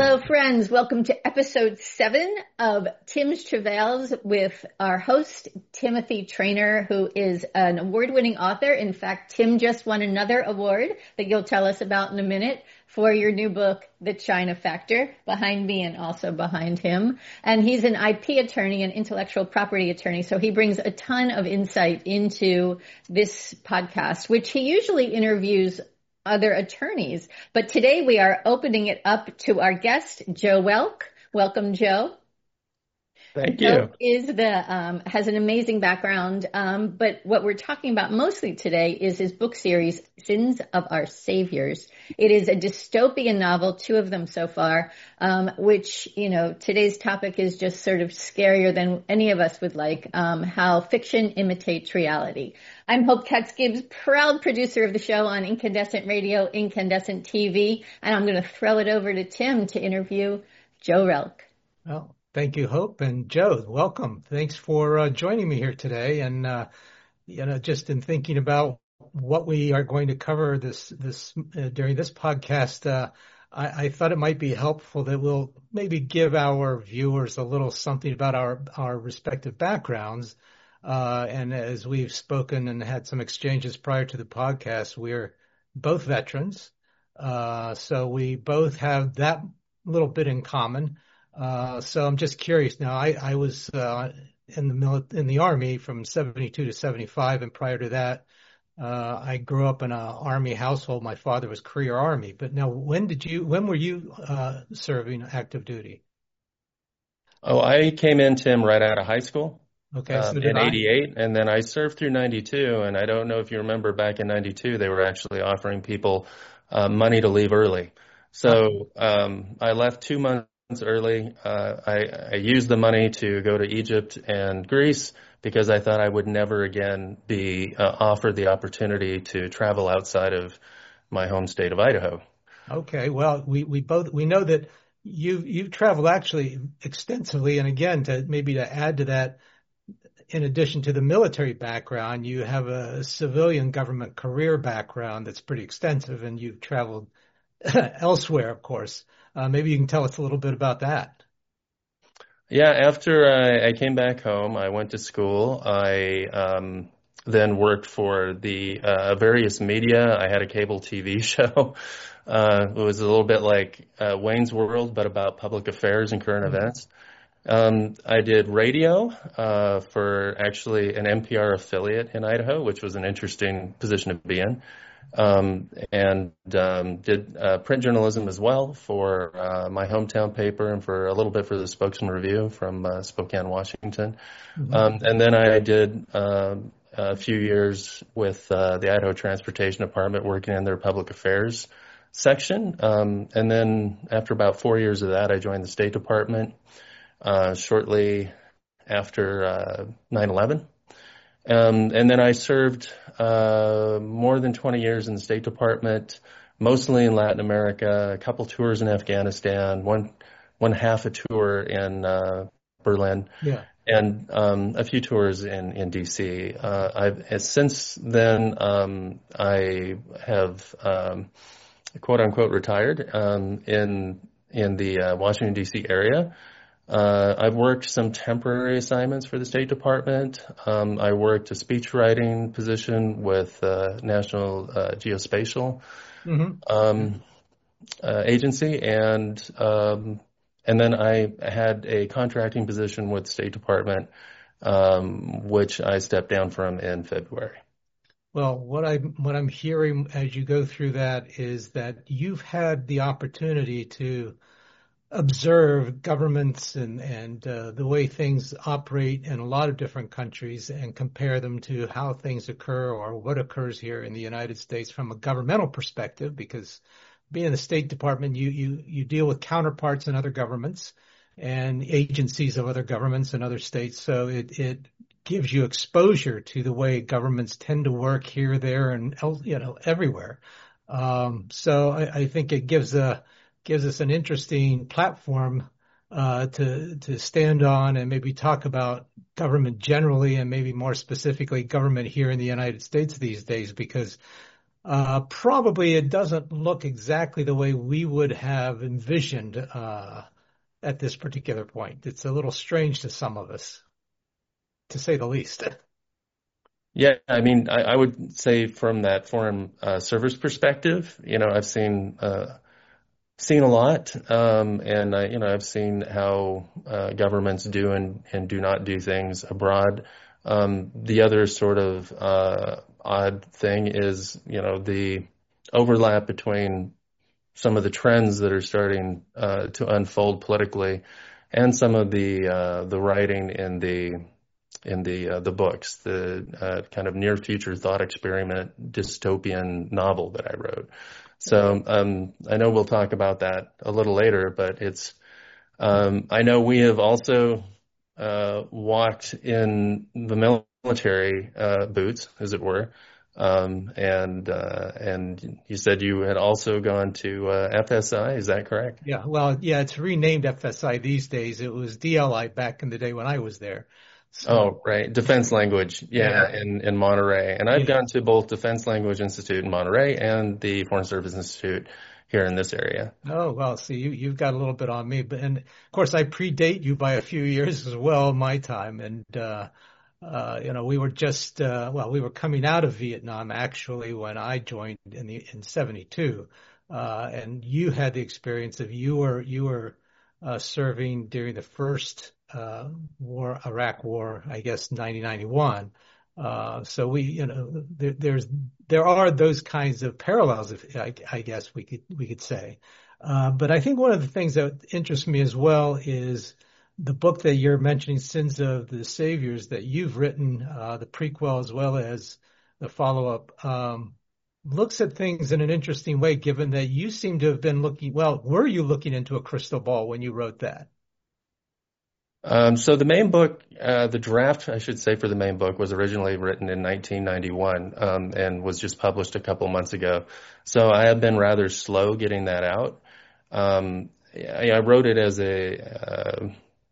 Hello, friends. Welcome to episode 7 of Tim's Travails with our host, Timothy Trainer, who is an award-winning author. In fact, Tim just won another award that you'll tell us about in a minute for your new book, The China Factor, behind me and also behind him. And he's an IP attorney and intellectual property attorney, so he brings a ton of insight into this podcast, which he usually interviews other attorneys. But today we are opening it up to our guest, Joe Welk. Welcome, Joe. Thank Joe you. has an amazing background, but what we're talking about mostly today is his book series, Sins of Our Saviors. It is a dystopian novel, 2 of them so far, which, today's topic is just sort of scarier than any of us would like, how fiction imitates reality. I'm Hope Katz-Gibbs, proud producer of the show on Incandescent Radio, Incandescent TV, and I'm going to throw it over to Tim to interview Joe Welk. Well, thank you, Hope. And Joe, welcome. Thanks for joining me here today. And, just in thinking about what we are going to cover during this podcast, I thought it might be helpful that we'll maybe give our viewers a little something about our respective backgrounds. And as we've spoken and had some exchanges prior to the podcast, we're both veterans. So we both have that little bit in common. So I'm just curious now. I was in the Army from 72 to 75, and prior to that, I grew up in an Army household. My father was career Army. But now, when were you serving active duty? Oh, I came in, Tim, right out of high school. Okay, so in 88, and then I served through 92, and I don't know if you remember back in 92, they were actually offering people money to leave early. So I left 2 months early. I used the money to go to Egypt and Greece because I thought I would never again be offered the opportunity to travel outside of my home state of Idaho. Okay, well, we know that you've traveled actually extensively, and again, to add to that, in addition to the military background, you have a civilian government career background that's pretty extensive, and you've traveled elsewhere, of course. Maybe you can tell us a little bit about that. Yeah, after I came back home, I went to school. I then worked for the various media. I had a cable TV show. It was a little bit like Wayne's World, but about public affairs and current events. I did radio for actually an NPR affiliate in Idaho, which was an interesting position to be in, and did print journalism as well for my hometown paper and for a little bit for the Spokesman Review from Spokane, Washington. Mm-hmm. And then I did a few years with the Idaho Transportation Department working in their public affairs section. And then after about 4 years of that, I joined the State Department. Shortly after 9/11. And then I served more than 20 years in the State Department, mostly in Latin America, a couple tours in Afghanistan, one half a tour in Berlin, and a few tours in D.C. Since then, I have quote unquote retired in the Washington, D.C. area. I've worked some temporary assignments for the State Department. I worked a speechwriting position with National Geospatial Agency, and then I had a contracting position with the State Department, which I stepped down from in February. Well, what I'm hearing as you go through that is that you've had the opportunity to observe governments and the way things operate in a lot of different countries and compare them to how things occur or what occurs here in the United States from a governmental perspective, because being in the State Department, you deal with counterparts in other governments and agencies of other governments in other states. So it gives you exposure to the way governments tend to work here, there, and everywhere. So I think it gives us an interesting platform to stand on and maybe talk about government generally and maybe more specifically government here in the United States these days, because probably it doesn't look exactly the way we would have envisioned at this particular point. It's a little strange to some of us, to say the least. Yeah, I mean, I would say from that foreign service perspective, I've seen a lot, and I've seen how governments do and do not do things abroad. The other sort of odd thing is, the overlap between some of the trends that are starting to unfold politically, and some of the writing in the books, the kind of near future thought experiment dystopian novel that I wrote. So I know we'll talk about that a little later, but I know we have also walked in the military boots, as it were. And you said you had also gone to FSI, is that correct? Yeah, well, yeah, it's renamed FSI these days. It was DLI back in the day when I was there. So, Oh, right. Defense Language, yeah, in Monterey. And I've gone to both Defense Language Institute in Monterey and the Foreign Service Institute here in this area. Oh, well, see, you've got a little bit on me, and of course I predate you by a few years as well, my time. And we were just we were coming out of Vietnam actually when I joined in '72, and you had the experience of you were serving during the first Iraq War, I guess 1991. So there are those kinds of parallels, if I guess we could say. But I think one of the things that interests me as well is the book that you're mentioning, Sins of the Saviors, that you've written, the prequel as well as the follow-up, looks at things in an interesting way, given that you seem to have been were you looking into a crystal ball when you wrote that? So the main book, the draft, I should say, for the main book was originally written in 1991, and was just published a couple months ago. So I have been rather slow getting that out. I wrote it as a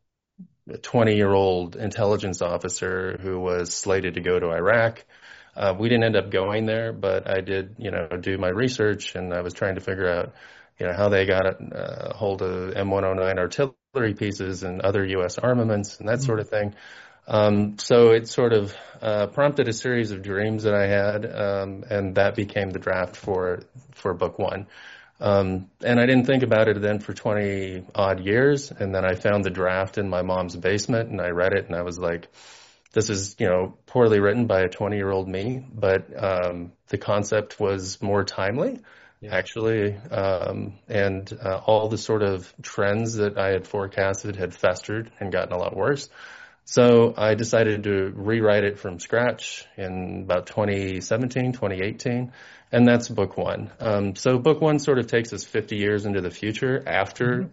20-year-old intelligence officer who was slated to go to Iraq. We didn't end up going there, but I did, do my research, and I was trying to figure out, how they got a hold of M109 artillery pieces and other U.S. armaments and that sort of thing. So it sort of prompted a series of dreams that I had, and that became the draft for book one. And I didn't think about it then for 20 odd years. And then I found the draft in my mom's basement and I read it and I was like, this is, poorly written by a 20-year-old me, but the concept was more timely, actually. And all the sort of trends that I had forecasted had festered and gotten a lot worse. So I decided to rewrite it from scratch in about 2017, 2018, and that's book one. So book one sort of takes us 50 years into the future after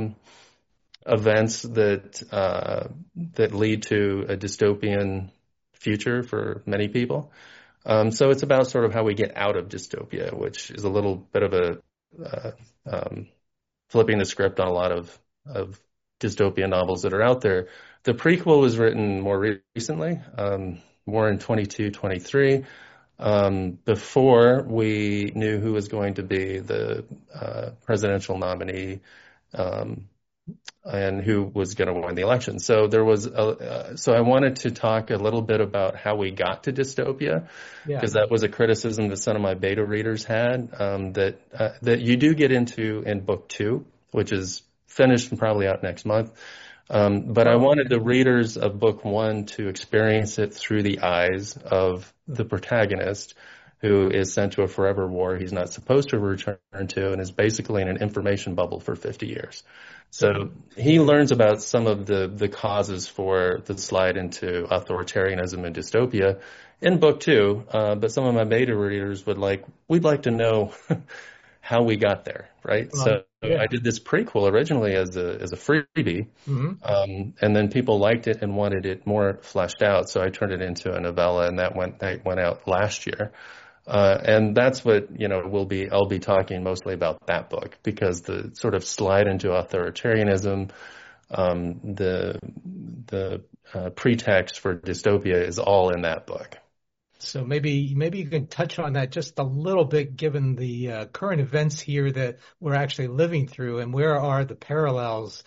events that lead to a dystopian future for many people. So it's about sort of how we get out of dystopia, which is a little bit of flipping the script on a lot of dystopian novels that are out there. The prequel was written more recently, more in 22, 23, before we knew who was going to be the presidential nominee, and who was going to win the election. So so I wanted to talk a little bit about how we got to dystopia, because that was a criticism that some of my beta readers had, that you do get into in book two, which is finished and probably out next month. But I wanted the readers of book one to experience it through the eyes of the protagonist, who is sent to a forever war he's not supposed to return to and is basically in an information bubble for 50 years. So he learns about some of the causes for the slide into authoritarianism and dystopia in book two, but some of my beta readers we'd like to know how we got there, right? I did this prequel originally as a freebie, and then people liked it and wanted it more fleshed out, so I turned it into a novella, and that went out last year. And that's what, I'll be talking mostly about that book, because the sort of slide into authoritarianism, the pretext for dystopia is all in that book. So maybe you can touch on that just a little bit, given the current events here that we're actually living through, and where are the parallels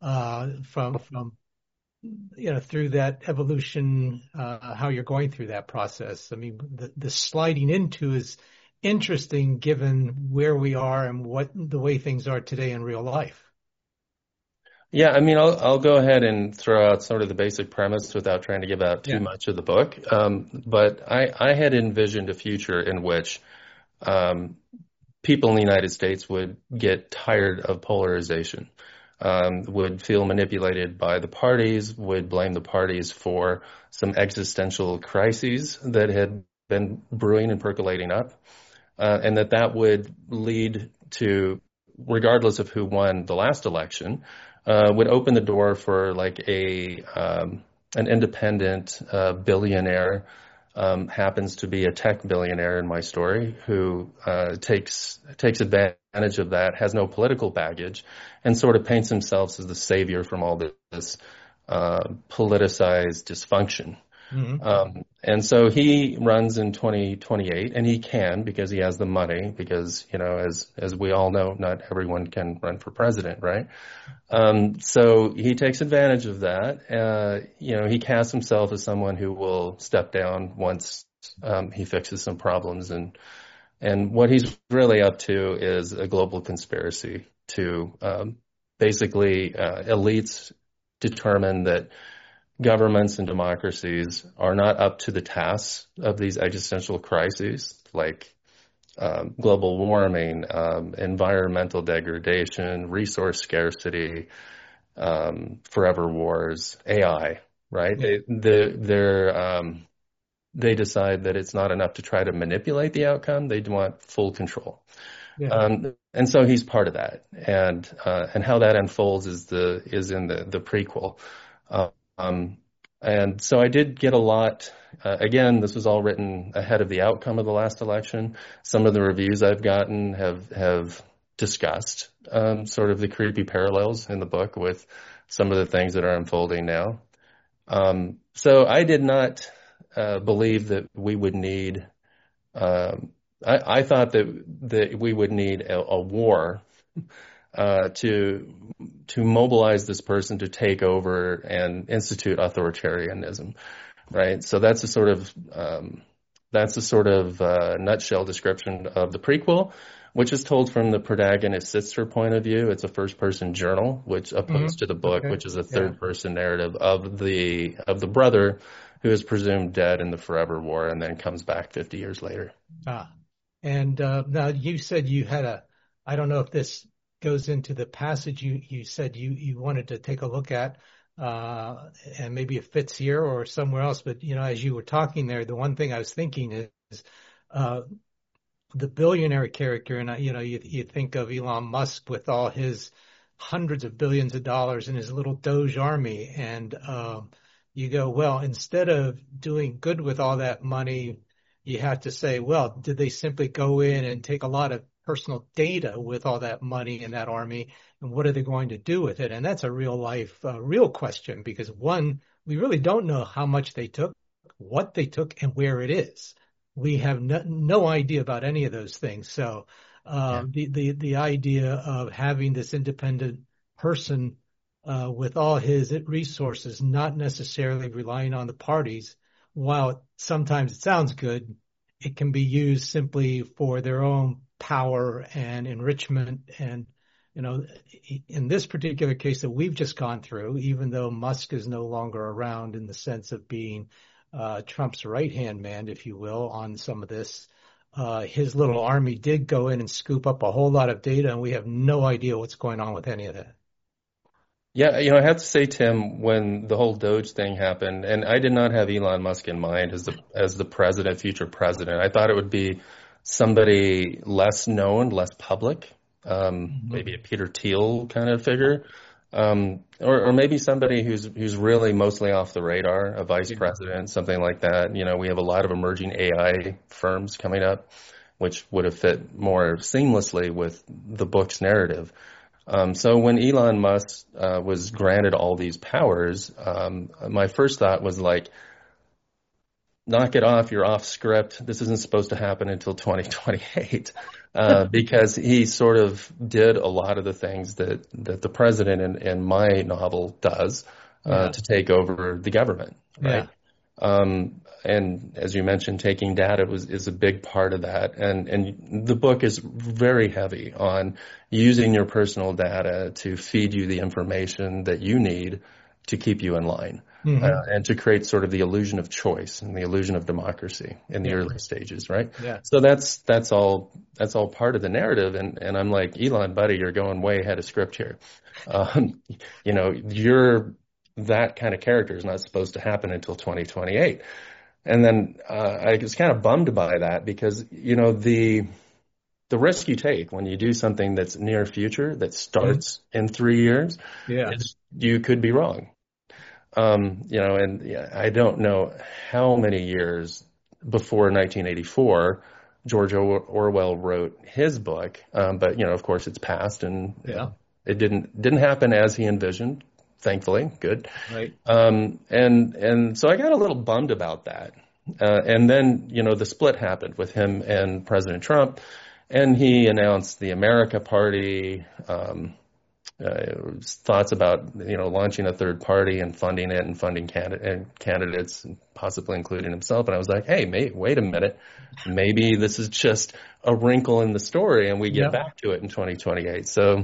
from through that evolution, how you're going through that process. I mean, the sliding into is interesting given where we are and what the way things are today in real life. Yeah, I mean, I'll go ahead and throw out sort of the basic premise without trying to give out too Yeah. much of the book. But I had envisioned a future in which um, people in the United States would get tired of polarization, would feel manipulated by the parties, would blame the parties for some existential crises that had been brewing and percolating up, and that would lead to, regardless of who won the last election, would open the door for like an independent billionaire, happens to be a tech billionaire in my story, who takes advantage of that, has no political baggage, and sort of paints himself as the savior from all this politicized dysfunction. Mm-hmm. And so he runs in 2028, and he can because he has the money, because, as we all know, not everyone can run for president, right? So he takes advantage of that. He casts himself as someone who will step down once he fixes some problems. And what he's really up to is a global conspiracy to basically elites determine that governments and democracies are not up to the tasks of these existential crises, like global warming, environmental degradation, resource scarcity, forever wars, AI, right? Yeah. They decide that it's not enough to try to manipulate the outcome. They want full control. Yeah. And so he's part of that. And how that unfolds is in the prequel. And so I did get a lot. Again, this was all written ahead of the outcome of the last election. Some of the reviews I've gotten have discussed sort of the creepy parallels in the book with some of the things that are unfolding now. So I did not believe that we would need. I thought that we would need a war to mobilize this person to take over and institute authoritarianism, right? So that's a sort of nutshell description of the prequel, which is told from the protagonist's sister point of view. It's a first-person journal, which opposed to the book, which is a third-person narrative of the brother who is presumed dead in the Forever War and then comes back 50 years later. And now you said you had I don't know if this goes into the passage you said you wanted to take a look at, and maybe it fits here or somewhere else. But, as you were talking there, the one thing I was thinking is the billionaire character. And, you think of Elon Musk with all his hundreds of billions of dollars in his little Doge army. And you go, well, instead of doing good with all that money, you have to say, well, did they simply go in and take a lot of personal data with all that money in that army, and what are they going to do with it? And that's a real question, because one, we really don't know how much they took, what they took, and where it is. We have no idea about any of those things. So the idea of having this independent person with all his resources, not necessarily relying on the parties, while sometimes it sounds good, it can be used simply for their own power and enrichment. And, in this particular case that we've just gone through, even though Musk is no longer around in the sense of being Trump's right-hand man, if you will, on some of this, his little army did go in and scoop up a whole lot of data, and we have no idea what's going on with any of that. Yeah, I have to say, Tim, when the whole Doge thing happened, and I did not have Elon Musk in mind as the future president. I thought it would be somebody less known, less public, maybe a Peter Thiel kind of figure, or maybe somebody who's really mostly off the radar, a vice president, something like that. We have a lot of emerging AI firms coming up, which would have fit more seamlessly with the book's narrative. So when Elon Musk was granted all these powers, my first thought was like, knock it off, you're off script. This isn't supposed to happen until 2028. Because he sort of did a lot of the things that the president in my novel does to take over the government, right? And as you mentioned, taking data is a big part of that. And the book is very heavy on using your personal data to feed you the information that you need to keep you in line. And to create sort of the illusion of choice and the illusion of democracy in the early stages, right? So that's all part of the narrative. And I'm like, Elon, buddy, you're going way ahead of script here. That kind of character is not supposed to happen until 2028. And then I was kind of bummed by that because, the risk you take when you do something that's near future that starts in 3 years, is you could be wrong. I don't know how many years before 1984 George Orwell wrote his book, but of course it's passed and it didn't happen as he envisioned. Thankfully, good. Right. And so I got a little bummed about that. And then the split happened with him and President Trump, and he announced the America Party. Thoughts about launching a third party and funding it and funding candidates and possibly including himself. And I was like, hey, wait a minute, maybe this is just a wrinkle in the story and we get back to it in 2028. So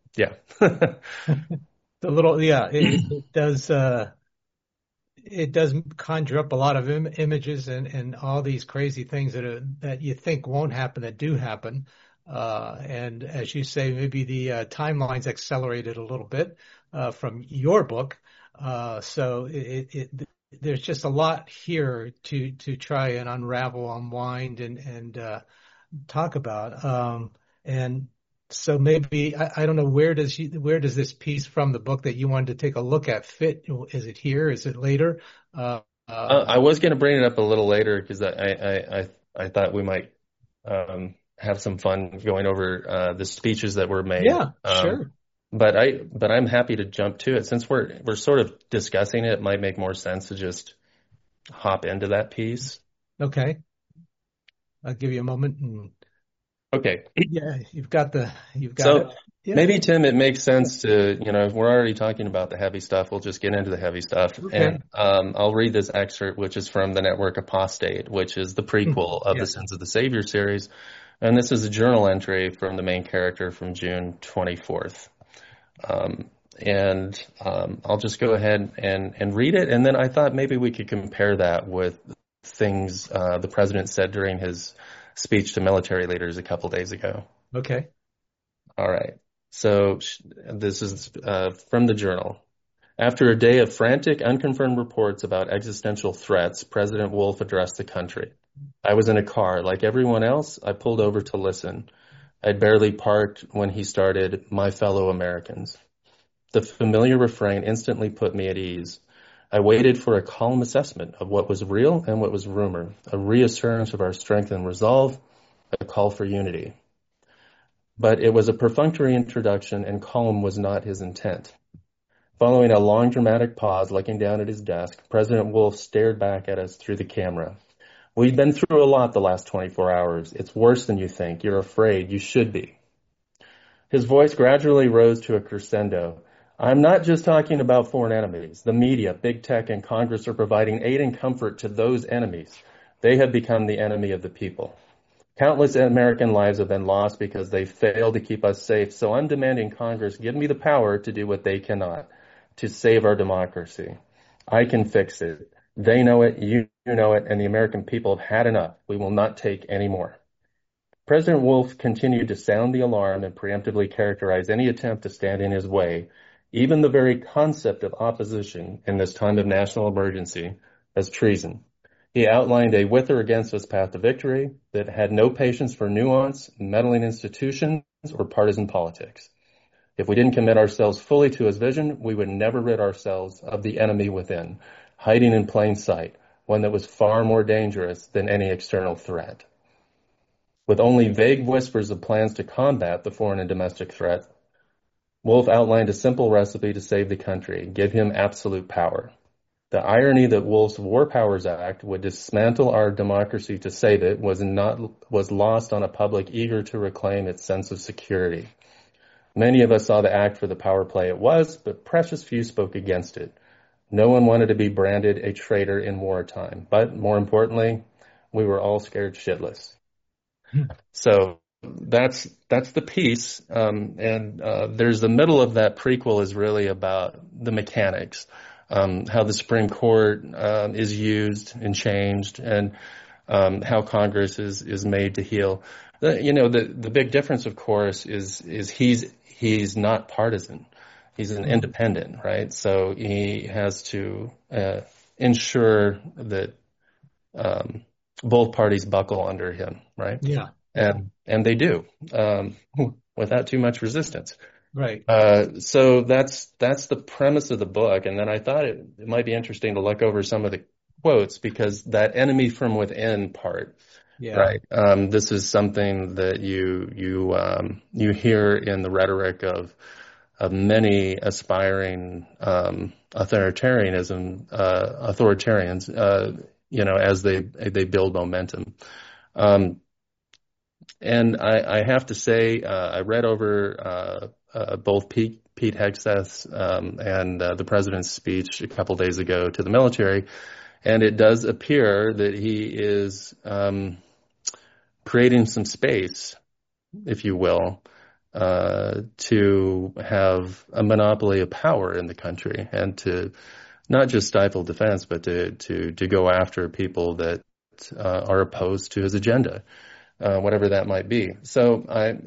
it does conjure up a lot of images and all these crazy things that you think won't happen that do happen. And as you say, maybe the timelines accelerated a little bit from your book. So there's just a lot here to try and unravel, unwind, and talk about. And so maybe I don't know, where does this piece from the book that you wanted to take a look at fit? Is it here? Is it later? I was going to bring it up a little later because I thought we might have some fun going over the speeches that were made. Yeah, sure. But I'm happy to jump to it since we're sort of discussing it. It might make more sense to just hop into that piece. Okay, I'll give you a moment. Okay. Yeah, you've got it. Yeah. Maybe, Tim, it makes sense to, we're already talking about the heavy stuff. We'll just get into the heavy stuff. Okay. And I'll read this excerpt, which is from The Network Apostate, which is the prequel of the Sins of the Savior series. And this is a journal entry from the main character from June 24th. I'll just go ahead and read it. And then I thought maybe we could compare that with things the president said during his speech to military leaders a couple days ago. Okay. All right. So this is from the journal. After a day of frantic, unconfirmed reports about existential threats, President Wolf addressed the country. I was in a car. Like everyone else, I pulled over to listen. I'd barely parked when he started, "My fellow Americans." The familiar refrain instantly put me at ease. I waited for a calm assessment of what was real and what was rumor, a reassurance of our strength and resolve, a call for unity. But it was a perfunctory introduction, and calm was not his intent. Following a long dramatic pause, looking down at his desk, President Wolf stared back at us through the camera. "We've been through a lot the last 24 hours. It's worse than you think. You're afraid. You should be." His voice gradually rose to a crescendo. "I'm not just talking about foreign enemies. The media, big tech, and Congress are providing aid and comfort to those enemies. They have become the enemy of the people. Countless American lives have been lost because they failed to keep us safe. So I'm demanding Congress give me the power to do what they cannot, to save our democracy. I can fix it. They know it, you know it, and the American people have had enough. We will not take any more." President Wolf continued to sound the alarm and preemptively characterize any attempt to stand in his way, even the very concept of opposition in this time of national emergency, as treason. He outlined a with or against us path to victory that had no patience for nuance, meddling institutions, or partisan politics. If we didn't commit ourselves fully to his vision, we would never rid ourselves of the enemy within, hiding in plain sight, one that was far more dangerous than any external threat. With only vague whispers of plans to combat the foreign and domestic threat, Wolf outlined a simple recipe to save the country: give him absolute power. The irony that Wolf's War Powers Act would dismantle our democracy to save it was lost on a public eager to reclaim its sense of security. Many of us saw the act for the power play it was, but precious few spoke against it. No one wanted to be branded a traitor in wartime, but more importantly, we were all scared shitless. So that's the piece, and there's the middle of that prequel is really about the mechanics, how the Supreme Court is used and changed, and how Congress is made to heal. The big difference, of course, is he's not partisan. He's an independent, right? So he has to ensure that both parties buckle under him, right? Yeah. And they do, without too much resistance. Right. So that's the premise of the book. And then I thought it might be interesting to look over some of the quotes, because that enemy from within part, right? This is something that you hear in the rhetoric of many aspiring authoritarians, as they build momentum. And I have to say, I read over both Pete Hegseth's and the president's speech a couple days ago to the military, and it does appear that he is creating some space, if you will, to have a monopoly of power in the country, and to not just stifle defense, but to go after people that are opposed to his agenda, whatever that might be. So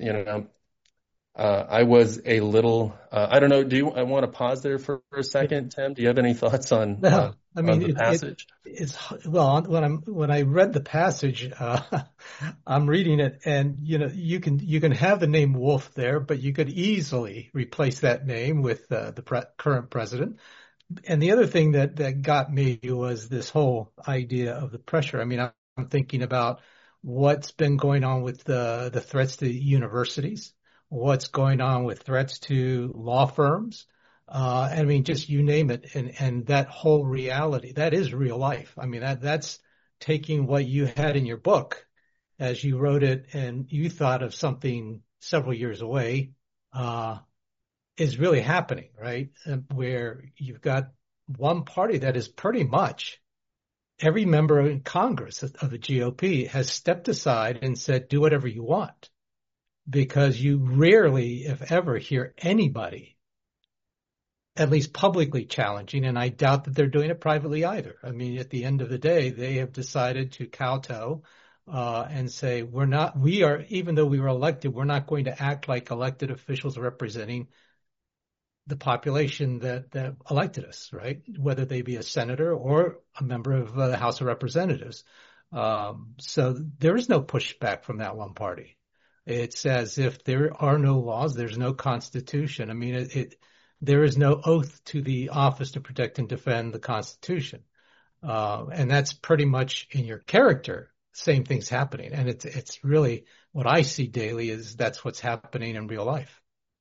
I was a little, I don't know. I want to pause there for a second, Tim? Do you have any thoughts on the passage? When I read the passage, I'm reading it, and you can have the name Wolf there, but you could easily replace that name with the current president. And the other thing that got me was this whole idea of the pressure. I mean, I'm thinking about what's been going on with the threats to universities, what's going on with threats to law firms. I mean, just you name it. And that whole reality, that is real life. I mean, that's taking what you had in your book as you wrote it, and you thought of something several years away, is really happening, right? Where you've got one party that is pretty much every member in Congress of the GOP has stepped aside and said, do whatever you want, because you rarely, if ever, hear anybody at least publicly challenging, and I doubt that they're doing it privately either. I mean, at the end of the day, they have decided to kowtow and say, even though we were elected, we're not going to act like elected officials representing the population that elected us, right? Whether they be a senator or a member of the House of Representatives. So there is no pushback from that one party. It's as if there are no laws, there's no constitution. I mean, there is no oath to the office to protect and defend the Constitution. And that's pretty much in your character. Same thing's happening. And it's really what I see daily is that's what's happening in real life.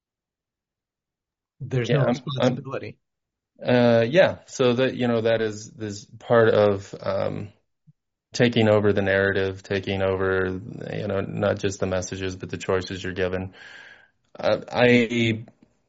There's no responsibility. So that is part of taking over the narrative, taking over, not just the messages, but the choices you're given. I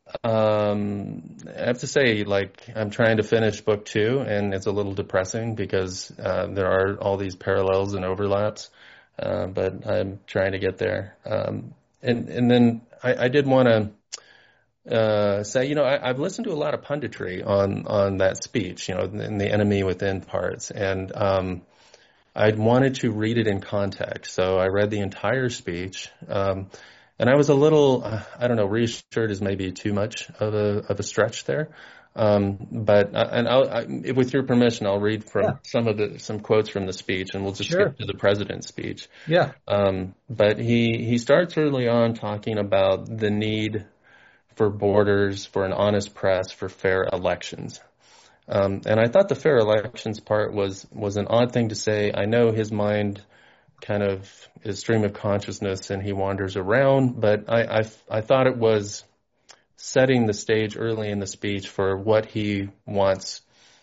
have to say, I'm trying to finish book 2, and it's a little depressing because there are all these parallels and overlaps, but I'm trying to get there. And then I did want to say, I've listened to a lot of punditry on that speech, in the enemy within parts, and I wanted to read it in context. So I read the entire speech, and I was a little, I don't know, reassured is maybe too much of a stretch there. But with your permission, I'll read from some quotes from the speech, and we'll just skip to the president's speech. Yeah. But he starts early on talking about the need for borders, for an honest press, for fair elections. And I thought the fair elections part was an odd thing to say. I know his mind kind of is stream of consciousness and he wanders around, but I thought it was setting the stage early in the speech for what he wants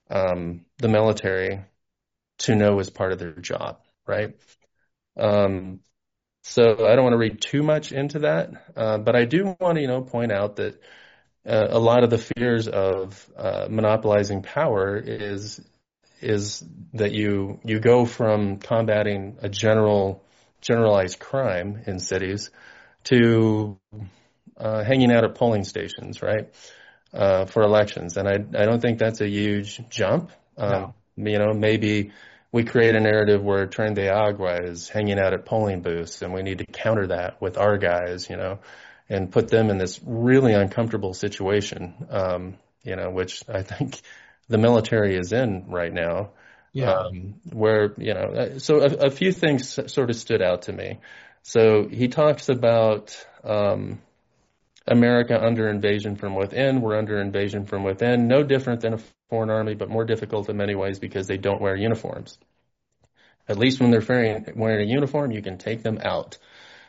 the military to know as part of their job, right? Um, so I don't want to read too much into that, but I do want to, point out that a lot of the fears of monopolizing power is that you go from combating a generalized crime in cities to hanging out at polling stations, right? For elections. And I don't think that's a huge jump. No. Maybe we create a narrative where Tren de Agua is hanging out at polling booths, and we need to counter that with our guys, and put them in this really uncomfortable situation, which I think the military is in right now. Yeah. Where, so a few things sort of stood out to me. So he talks about, America under invasion from within. We're under invasion from within. No different than a foreign army, but more difficult in many ways because they don't wear uniforms. At least when they're wearing a uniform, you can take them out.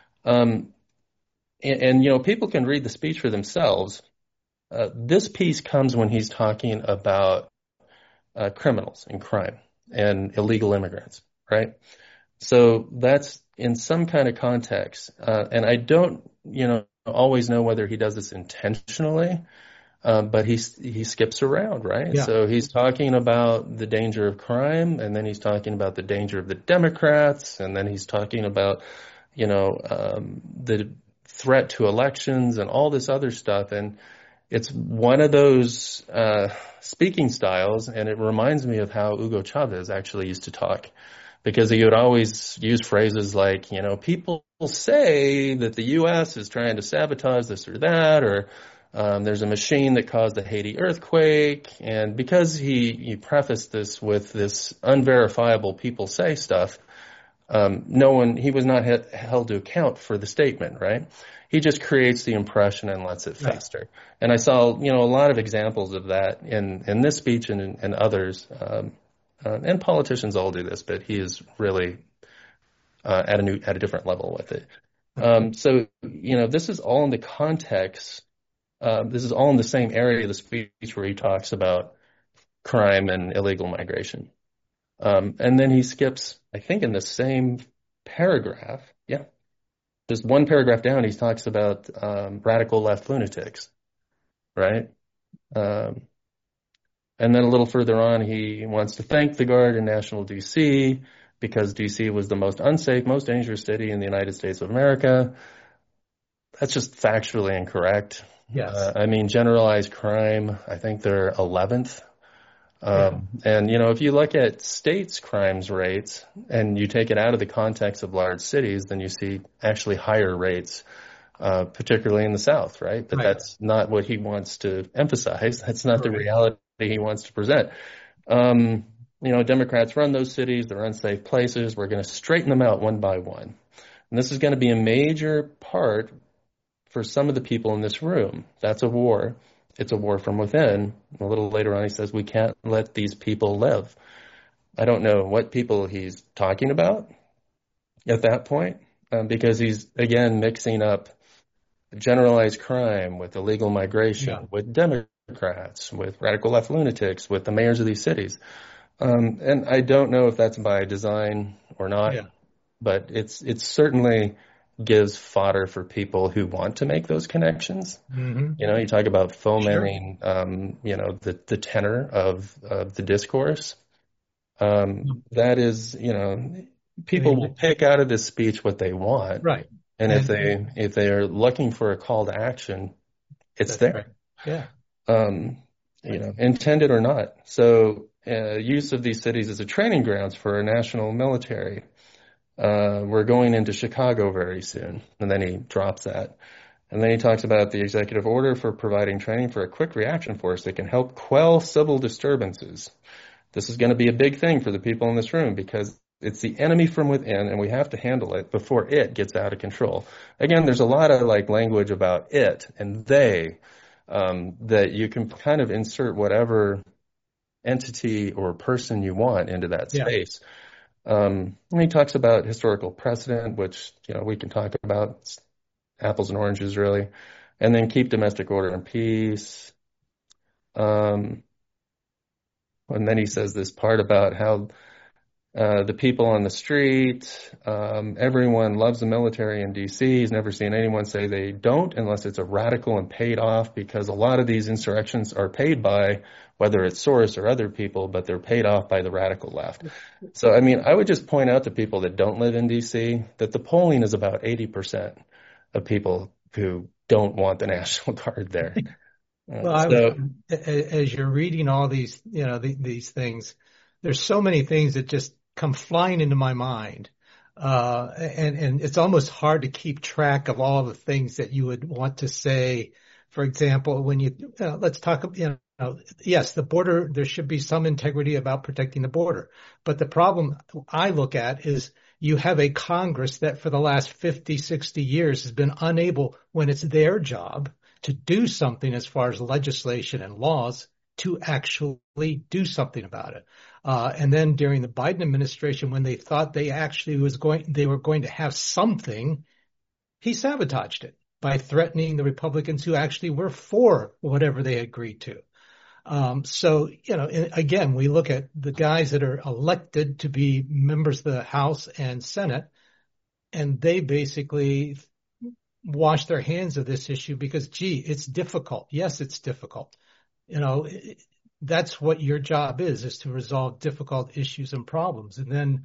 People can read the speech for themselves. This piece comes when he's talking about criminals and crime and illegal immigrants, right? So that's in some kind of context. And I don't, always know whether he does this intentionally, but he skips around, right? Yeah. So he's talking about the danger of crime, and then he's talking about the danger of the Democrats, and then he's talking about, the threat to elections and all this other stuff. And it's one of those speaking styles, and it reminds me of how Hugo Chavez actually used to talk, because he would always use phrases like, people say that the U.S. is trying to sabotage this or that, or there's a machine that caused the Haiti earthquake. And because he prefaced this with this unverifiable people say stuff, he was not held to account for the statement, right? He just creates the impression and lets it fester. Right. And I saw, a lot of examples of that in this speech and others. And politicians all do this, but he is really at a different level with it. So this is all in the context. This is all in the same area of the speech where he talks about crime and illegal migration. And then he skips, I think, in the same paragraph. Yeah, just one paragraph down, he talks about radical left lunatics, right? And then a little further on, he wants to thank the Guard in National D.C. because D.C. was the most unsafe, most dangerous city in the United States of America. That's just factually incorrect. Yes. Generalized crime, I think they're 11th. And, if you look at states' crimes rates and you take it out of the context of large cities, then you see actually higher rates, particularly in the South, right? But that's not what he wants to emphasize. That's not the reality he wants to present. Democrats run those cities. They're unsafe places. We're going to straighten them out one by one. And this is going to be a major part for some of the people in this room. That's a war. It's a war from within. A little later on, he says, we can't let these people live. I don't know what people he's talking about at that point, because he's, again, mixing up generalized crime with illegal migration, with Democrats, with radical left lunatics, with the mayors of these cities. And I don't know if that's by design or not, but it's certainly gives fodder for people who want to make those connections. Mm-hmm. You talk about fomenting, the tenor of the discourse. That is, people will pick out of this speech what they want. Right. And if they are looking for a call to action, it's there. Right. Yeah. Intended or not. So use of these cities as a training grounds for our national military. We're going into Chicago very soon. And then he drops that. And then he talks about the executive order for providing training for a quick reaction force that can help quell civil disturbances. This is going to be a big thing for the people in this room because it's the enemy from within, and we have to handle it before it gets out of control. Again, there's a lot of language about it and they, that you can kind of insert whatever entity or person you want into that space. And he talks about historical precedent, which, we can talk about. It's apples and oranges, really. And then keep domestic order and peace. And then he says this part about how the people on the street, everyone loves the military in DC. He's never seen anyone say they don't unless it's a radical and paid off, because a lot of these insurrections are paid by, whether it's Soros or other people, but they're paid off by the radical left. So, I mean, I would just point out to people that don't live in DC that the polling is about 80% of people who don't want the National Guard there. Well, as you're reading all these, these things, there's so many things that just come flying into my mind. And it's almost hard to keep track of all the things that you would want to say. For example, when let's talk, yes, the border, there should be some integrity about protecting the border. But the problem I look at is you have a Congress that for the last 50, 60 years has been unable, when it's their job to do something as far as legislation and laws, to actually do something about it. And then during the Biden administration, when they thought they were going to have something, he sabotaged it by threatening the Republicans who actually were for whatever they agreed to. So, again, we look at the guys that are elected to be members of the House and Senate, and they basically wash their hands of this issue because, it's difficult. Yes, it's difficult. That's what your job is to resolve difficult issues and problems. And then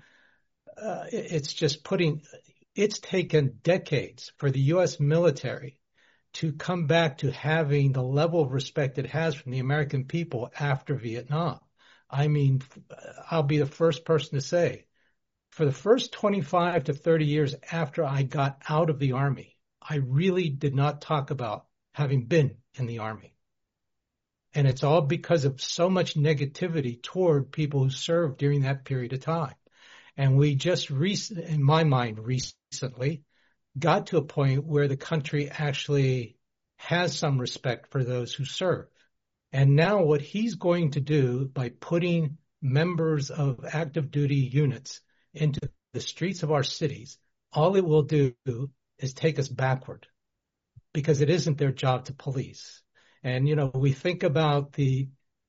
it's taken decades for the U.S. military to come back to having the level of respect it has from the American people after Vietnam. I mean, I'll be the first person to say, for the first 25 to 30 years after I got out of the Army, I really did not talk about having been in the Army. And it's all because of so much negativity toward people who served during that period of time. And we just, in my mind, recently got to a point where the country actually has some respect for those who serve. And now what he's going to do by putting members of active duty units into the streets of our cities, all it will do is take us backward, because it isn't their job to police. And, we think about the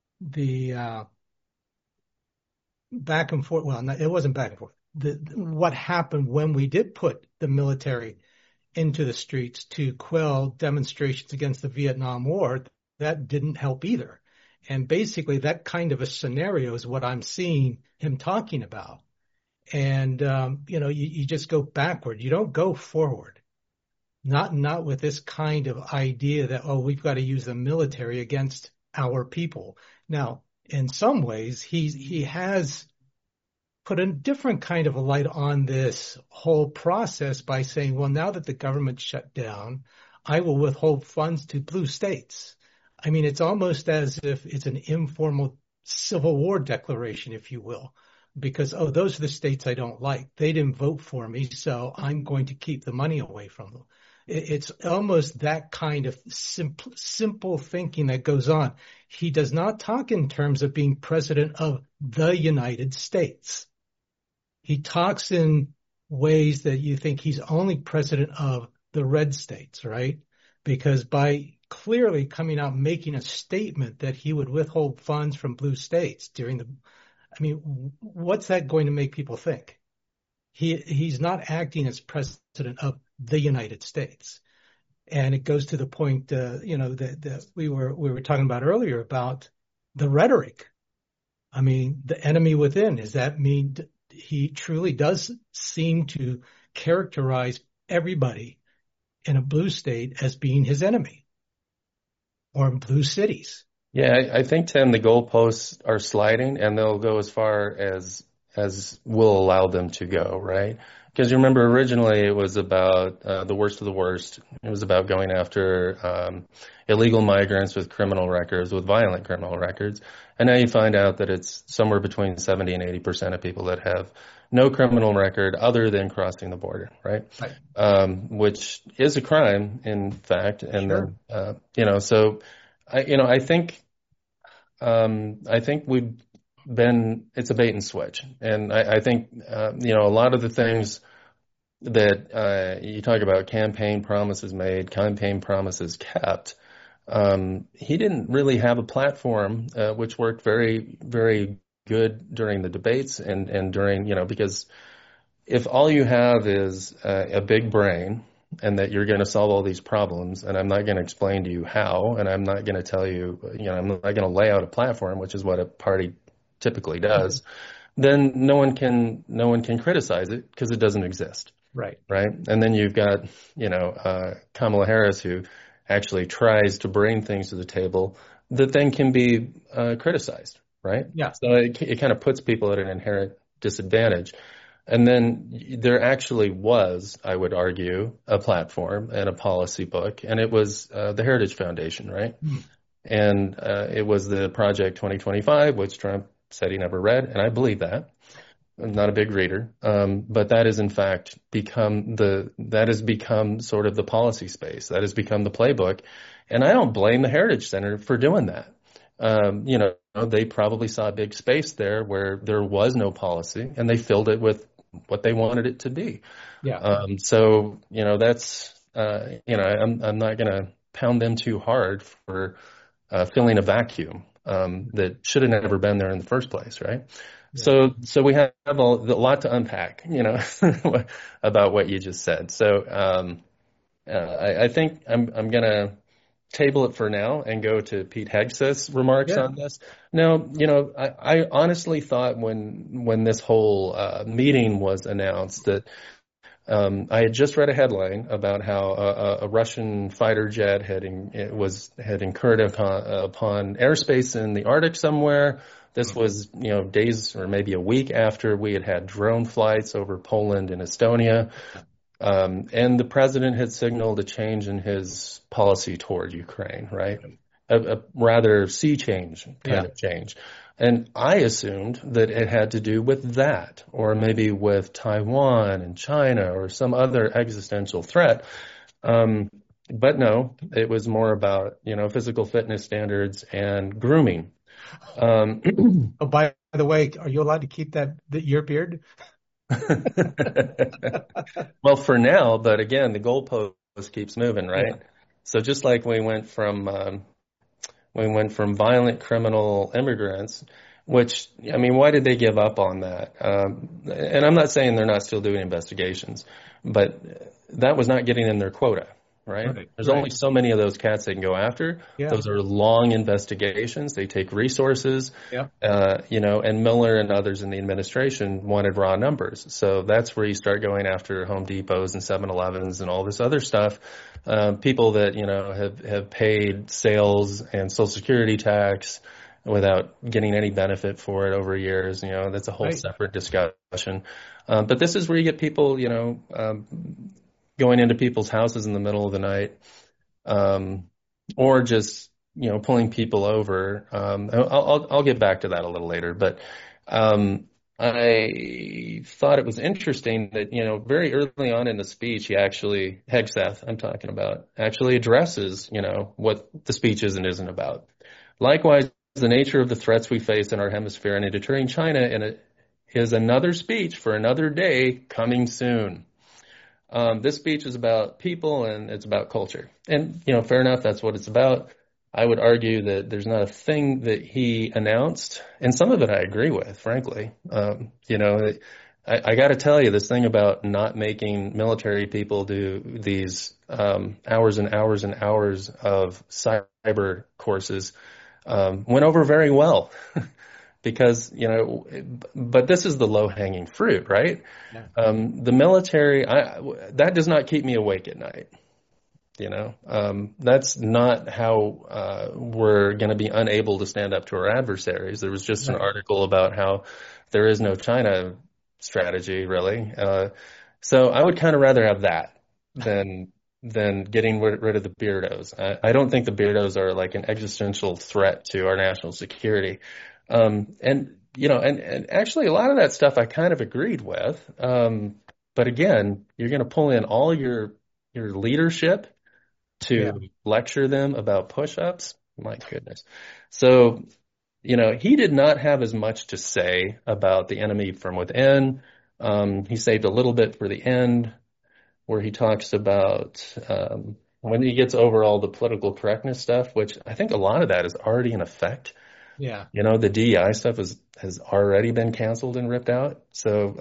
back and forth. Well, it wasn't back and forth. What happened when we did put the military into the streets to quell demonstrations against the Vietnam War, that didn't help either. And basically that kind of a scenario is what I'm seeing him talking about. And, you just go backward. You don't go forward. Not with this kind of idea that, we've got to use the military against our people. Now, in some ways, he has put a different kind of a light on this whole process by saying, well, now that the government shut down, I will withhold funds to blue states. I mean, it's almost as if it's an informal Civil War declaration, if you will, because, those are the states I don't like. They didn't vote for me, so I'm going to keep the money away from them. It's almost that kind of simple thinking that goes on. He does not talk in terms of being president of the United States. He talks in ways that you think he's only president of the red states, right? Because by clearly coming out making a statement that he would withhold funds from blue states what's that going to make people think? He's not acting as president of the United States. And it goes to the point, that we were talking about earlier about the rhetoric. I mean, the enemy within, does that mean he truly does seem to characterize everybody in a blue state as being his enemy, or in blue cities? Yeah, I think, Tim, the goalposts are sliding, and they'll go as far as we'll allow them to go, right? Because you remember originally it was about the worst of the worst. It was about going after illegal migrants with criminal records, with violent criminal records. And now you find out that it's somewhere between 70 and 80% of people that have no criminal record other than crossing the border, right? Which is a crime, in fact. And Sure. then, so I think it's a bait and switch. And I think, a lot of the things that you talk about, campaign promises made, campaign promises kept, He didn't really have a platform, which worked very, very good during the debates and during, because if all you have is a big brain and that you're going to solve all these problems, and I'm not going to explain to you how, and I'm not going to tell you, I'm not going to lay out a platform, which is what a party typically does, then no one can criticize it because it doesn't exist. Right. Right. And then you've got, Kamala Harris, who actually tries to bring things to the table that then can be criticized. Right. Yeah. So it kind of puts people at an inherent disadvantage. And then there actually was, I would argue, a platform and a policy book, and it was the Heritage Foundation, right? And it was the Project 2025, which Trump said he never read, and I believe that. I'm not a big reader, but that is in fact that has become sort of the policy space. That has become the playbook, and I don't blame the Heritage Center for doing that. They probably saw a big space there where there was no policy, and they filled it with what they wanted it to be. Yeah. So that's I'm not going to pound them too hard for filling a vacuum that should have never been there in the first place, right? Yeah. So we have a lot to unpack, about what you just said. So I think I'm going to table it for now and go to Pete Hegseth's remarks on this. Now, I honestly thought when this whole meeting was announced that I had just read a headline about how a Russian fighter jet had incurred upon airspace in the Arctic somewhere. This was, days or maybe a week after we had drone flights over Poland and Estonia. And the president had signaled a change in his policy toward Ukraine, right? A rather sea change kind of change. And I assumed that it had to do with that, or maybe with Taiwan and China or some other existential threat. But no, it was more about, physical fitness standards and grooming. Oh, by the way, are you allowed to keep your beard? Well, for now, but again, the goalpost keeps moving, right? Yeah. So just like we went from violent criminal immigrants, which, why did they give up on that? And I'm not saying they're not still doing investigations, but that was not getting in their quota. Right? There's only so many of those cats they can go after. Yeah. Those are long investigations. They take resources. Yeah. And Miller and others in the administration wanted raw numbers. So that's where you start going after Home Depots and 7-Elevens and all this other stuff. People that, have paid sales and Social Security tax without getting any benefit for it over years. That's a whole separate discussion. But this is where you get people, going into people's houses in the middle of the night, or just, pulling people over. I'll get back to that a little later, but, I thought it was interesting that, very early on in the speech, Hegseth, I'm talking about, actually addresses, what the speech is and isn't about. Likewise, the nature of the threats we face in our hemisphere and in deterring China is another speech for another day coming soon. This speech is about people and it's about culture. And, fair enough, that's what it's about. I would argue that there's not a thing that he announced, and some of it I agree with, frankly. I got to tell you, this thing about not making military people do these hours and hours and hours of cyber courses went over very well. Because, but this is the low-hanging fruit, right? Yeah. The military, that does not keep me awake at night. That's not how we're going to be unable to stand up to our adversaries. There was just an article about how there is no China strategy, really. So I would kind of rather have that than getting rid of the Beardos. I don't think the Beardos are like an existential threat to our national security. And actually a lot of that stuff I kind of agreed with. But again, you're going to pull in all your leadership to lecture them about push-ups. My goodness. So, he did not have as much to say about the enemy from within. He saved a little bit for the end where he talks about, when he gets over all the political correctness stuff, which I think a lot of that is already in effect. Yeah. The DEI stuff has already been canceled and ripped out. So,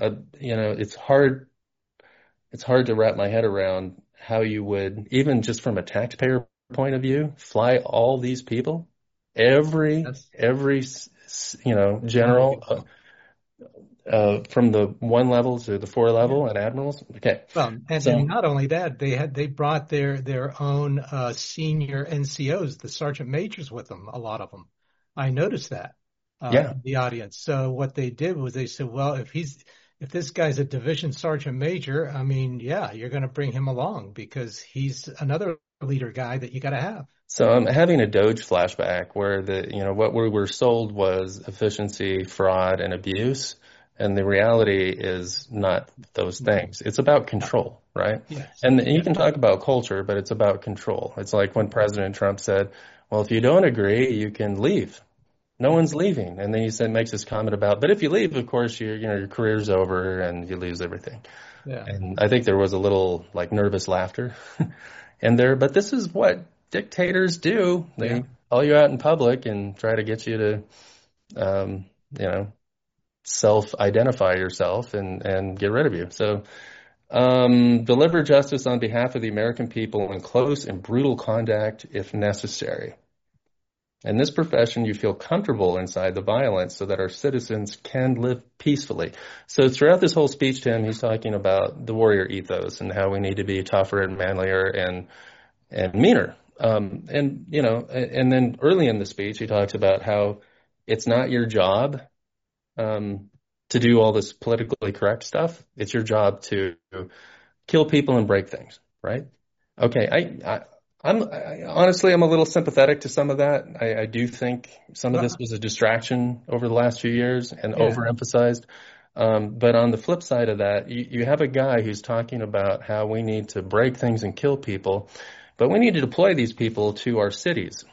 it's hard to wrap my head around how you would, even just from a taxpayer point of view, fly all these people, every, That's general, from the 1 level to the 4 yeah. level and admirals. Okay. Well, and So, not only that, they brought their own senior NCOs, the sergeant majors, with them. A lot of them, I noticed that yeah. in the audience. So what they did was they said, well, if this guy's a division sergeant major, I mean, yeah, you're going to bring him along because he's another leader guy that you got to have. So I'm having a Doge flashback where what we were sold was efficiency, fraud, and abuse. And the reality is not those things. It's about control, right? Yes. And you can talk about culture, but it's about control. It's like when President Trump said, well, if you don't agree, you can leave. No one's leaving. And then he makes this comment about, but if you leave, of course, your career's over and you lose everything. Yeah. And I think there was a little like nervous laughter in there, but this is what dictators do. They call you out in public and try to get you to, self-identify yourself and get rid of you. So, deliver justice on behalf of the American people in close and brutal contact if necessary. In this profession, you feel comfortable inside the violence so that our citizens can live peacefully. So throughout this whole speech, Tim, he's talking about the warrior ethos and how we need to be tougher and manlier and meaner. And then early in the speech, he talks about how it's not your job to do all this politically correct stuff. It's your job to kill people and break things, right? Okay, I'm honestly, I'm a little sympathetic to some of that. I do think some of this was a distraction over the last few years and overemphasized. But on the flip side of that, you have a guy who's talking about how we need to break things and kill people, but we need to deploy these people to our cities,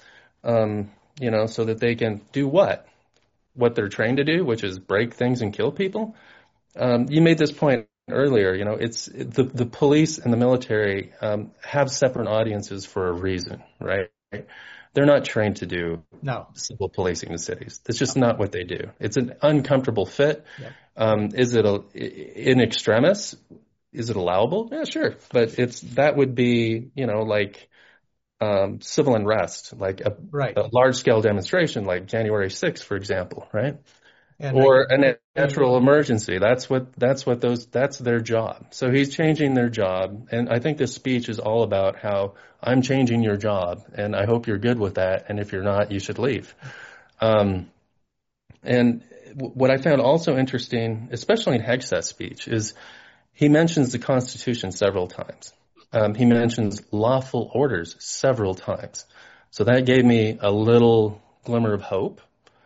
so that they can do what they're trained to do, which is break things and kill people. You made this point earlier, it's the police and the military have separate audiences for a reason, right? They're not trained to do civil policing in cities. That's just not what they do. It's an uncomfortable fit. Yeah. Is it in extremis? Is it allowable? Yeah, sure. But that would be, like civil unrest, like a large scale demonstration, like January 6th, for example, right? Or a natural emergency. That's their job. So he's changing their job. And I think this speech is all about how I'm changing your job. And I hope you're good with that. And if you're not, you should leave. And what I found also interesting, especially in Hegseth's speech, is he mentions the Constitution several times. He mentions lawful orders several times. So that gave me a little glimmer of hope.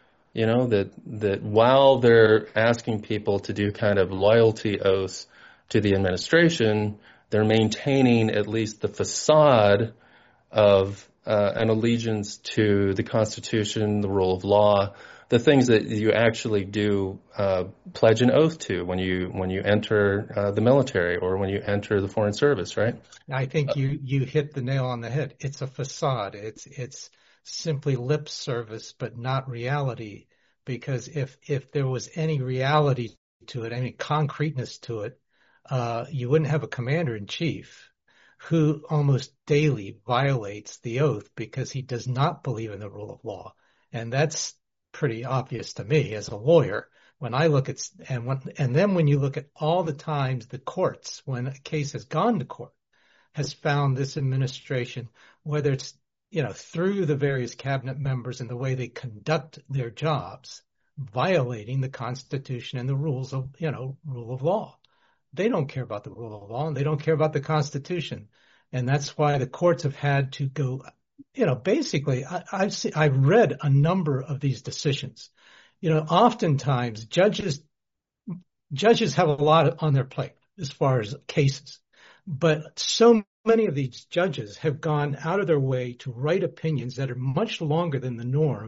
That while they're asking people to do kind of loyalty oaths to the administration, they're maintaining at least the facade of an allegiance to the Constitution, the rule of law, the things that you actually do pledge an oath to when you enter the military or when you enter the Foreign Service, right? I think you hit the nail on the head. It's a facade. It's simply lip service, but not reality. Because if there was any reality to it, any concreteness to it, you wouldn't have a commander in chief who almost daily violates the oath because he does not believe in the rule of law. And that's pretty obvious to me as a lawyer. When I look at, and then when you look at all the times the courts, when a case has gone to court, has found this administration, whether it's through the various cabinet members and the way they conduct their jobs, violating the Constitution and the rules of, rule of law. They don't care about the rule of law and they don't care about the Constitution. And that's why the courts have had to go, basically, I've read a number of these decisions. Oftentimes judges have a lot on their plate as far as cases, but so many of these judges have gone out of their way to write opinions that are much longer than the norm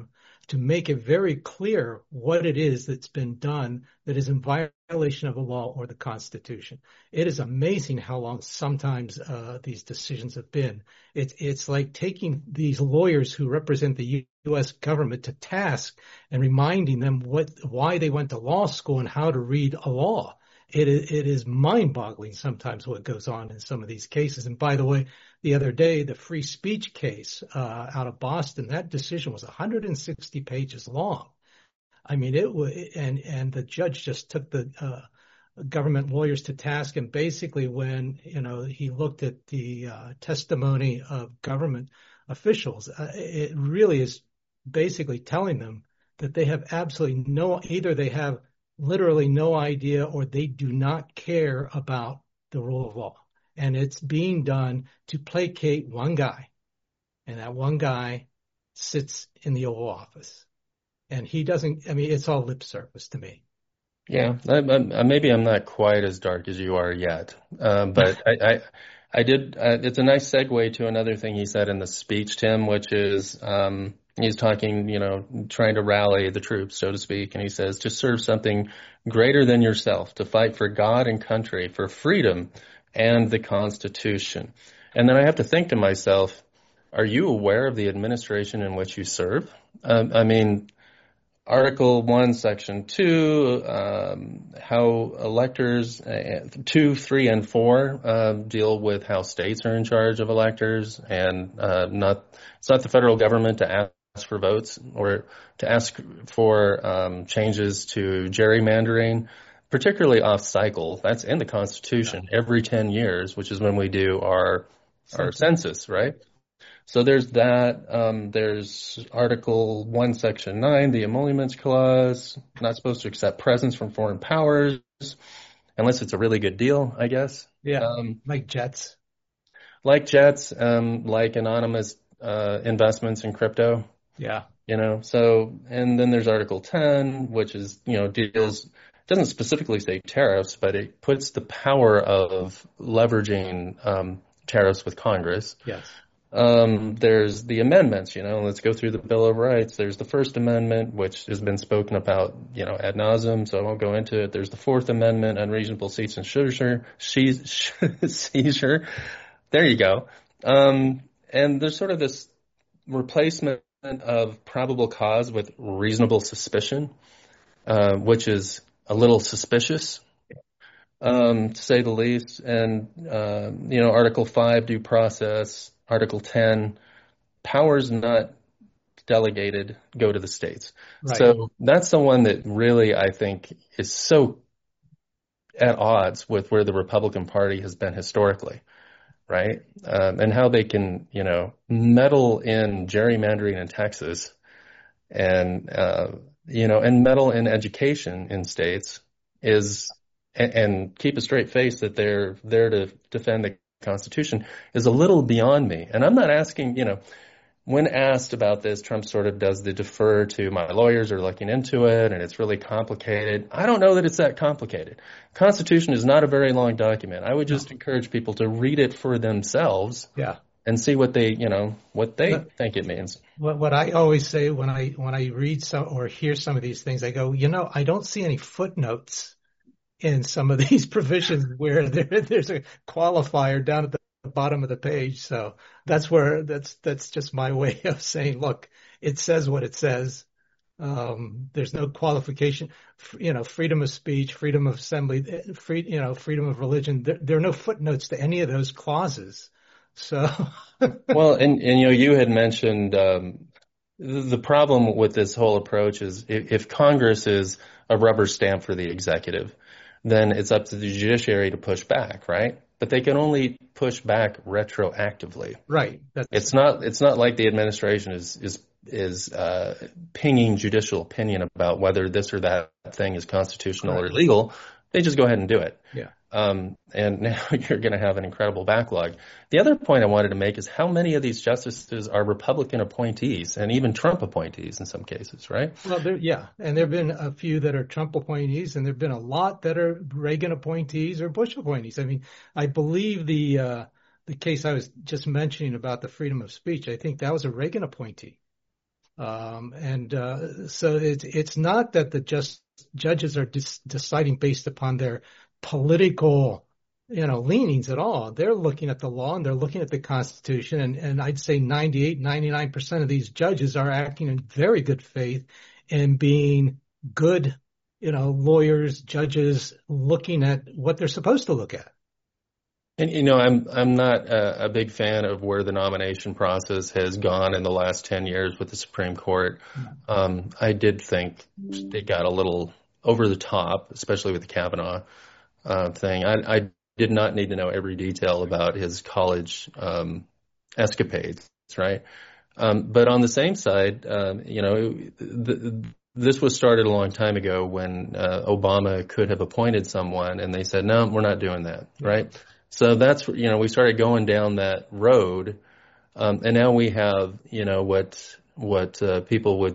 to make it very clear what it is that's been done that is in violation of the law or the Constitution. It is amazing how long sometimes these decisions have been. It's like taking these lawyers who represent the U.S. government to task and reminding them why they went to law school and how to read a law. It is mind-boggling sometimes what goes on in some of these cases. And by the way, the other day, the free speech case out of Boston, that decision was 160 pages long. I mean, it was, and the judge just took the government lawyers to task, and basically when he looked at the testimony of government officials, it really is basically telling them that they have absolutely either they have literally no idea or they do not care about the rule of law. And it's being done to placate one guy. And that one guy sits in the Oval Office. And he doesn't, it's all lip service to me. Yeah, maybe I'm not quite as dark as you are yet. But I did, it's a nice segue to another thing he said in the speech, Tim, which is, he's talking, trying to rally the troops, so to speak. And he says, to serve something greater than yourself, to fight for God and country, for freedom and the Constitution. And then I have to think to myself, are you aware of the administration in which you serve? Article 1, Section 2, how electors, 2, 3, and 4 deal with how states are in charge of electors, and it's not the federal government to ask for votes or to ask for changes to gerrymandering, particularly off cycle. That's in the Constitution every 10 years, which is when we do our census, right? So there's that. There's Article 1, Section 9, the Emoluments Clause, not supposed to accept presents from foreign powers unless it's a really good deal, I guess. Yeah, like jets. Like jets, like anonymous investments in crypto. Yeah. So, and then there's Article 10, which is, doesn't specifically say tariffs, but it puts the power of leveraging tariffs with Congress. Yes. There's the amendments, let's go through the Bill of Rights. There's the First Amendment, which has been spoken about, ad nauseum, so I won't go into it. There's the Fourth Amendment, unreasonable seizure and seizure. There you go. And there's sort of this replacement of probable cause with reasonable suspicion, which is a little suspicious, to say the least. And, Article 5, due process. Article 10, powers not delegated go to the states. Right. So that's the one that really, I think, is so at odds with where the Republican Party has been historically, right? And how they can, meddle in gerrymandering in Texas and meddle in education in states and keep a straight face that they're there to defend the Constitution is a little beyond me. And I'm not asking, when asked about this, Trump sort of does the defer to my lawyers are looking into it and it's really complicated. I don't know that it's that complicated. Constitution is not a very long document. I would just encourage people to read it for themselves. Yeah. And see what they think it means. What I always say when I read some or hear some of these things, I go, I don't see any footnotes in some of these provisions where there's a qualifier down at the bottom of the page. So that's just my way of saying, look, it says what it says. There's no qualification, freedom of speech, freedom of assembly, freedom of religion. There are no footnotes to any of those clauses. So, well, and you had mentioned, the problem with this whole approach is if Congress is a rubber stamp for the executive, then it's up to the judiciary to push back, right? But they can only push back retroactively. Right. It's not like the administration is pinging judicial opinion about whether this or that thing is constitutional or illegal. They just go ahead and do it. Yeah. And now you're going to have an incredible backlog. The other point I wanted to make is how many of these justices are Republican appointees and even Trump appointees in some cases, right? Well, and there have been a few that are Trump appointees, and there have been a lot that are Reagan appointees or Bush appointees. I believe the case I was just mentioning about the freedom of speech, I think that was a Reagan appointee. So it's not that the judges are deciding based upon their political, leanings at all. They're looking at the law and they're looking at the Constitution. And I'd say 99% of these judges are acting in very good faith and being good, lawyers, judges, looking at what they're supposed to look at. And, I'm not a big fan of where the nomination process has gone in the last 10 years with the Supreme Court. I did think they got a little over the top, especially with the Kavanaugh thing. I did not need to know every detail about his college escapades, right? But on the same side, this was started a long time ago when Obama could have appointed someone, and they said, no, we're not doing that, right? So that's, we started going down that road, and now we have, what people would,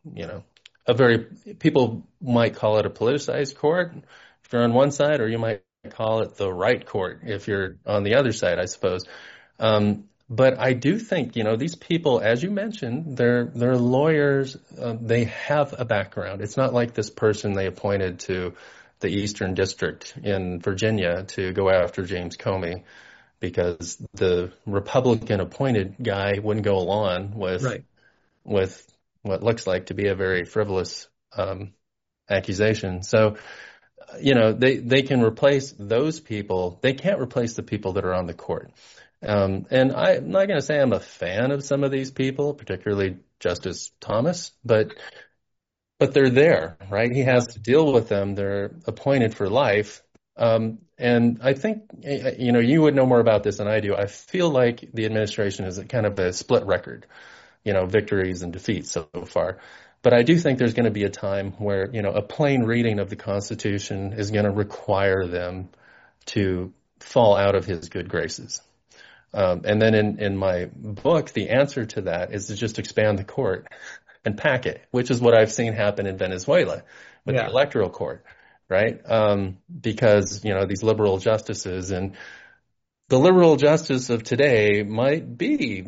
people might call it a politicized court if you're on one side, or you might call it the right court if you're on the other side, I suppose. But I do think, these people, as you mentioned, they're lawyers. They have a background. It's not like this person they appointed to the Eastern District in Virginia to go after James Comey because the Republican appointed guy wouldn't go along with what looks like to be a very frivolous accusation. So, they can replace those people. They can't replace the people that are on the court. And I'm not going to say I'm a fan of some of these people, particularly Justice Thomas, but they're there, right? He has to deal with them. They're appointed for life. And I think, you would know more about this than I do. I feel like the administration is kind of a split record, victories and defeats so far. But I do think there's going to be a time where, a plain reading of the Constitution is going to require them to fall out of his good graces. And then in my book, the answer to that is to just expand the court and pack it, which is what I've seen happen in Venezuela with the electoral court, right? Because, these liberal justices and the liberal justice of today might be,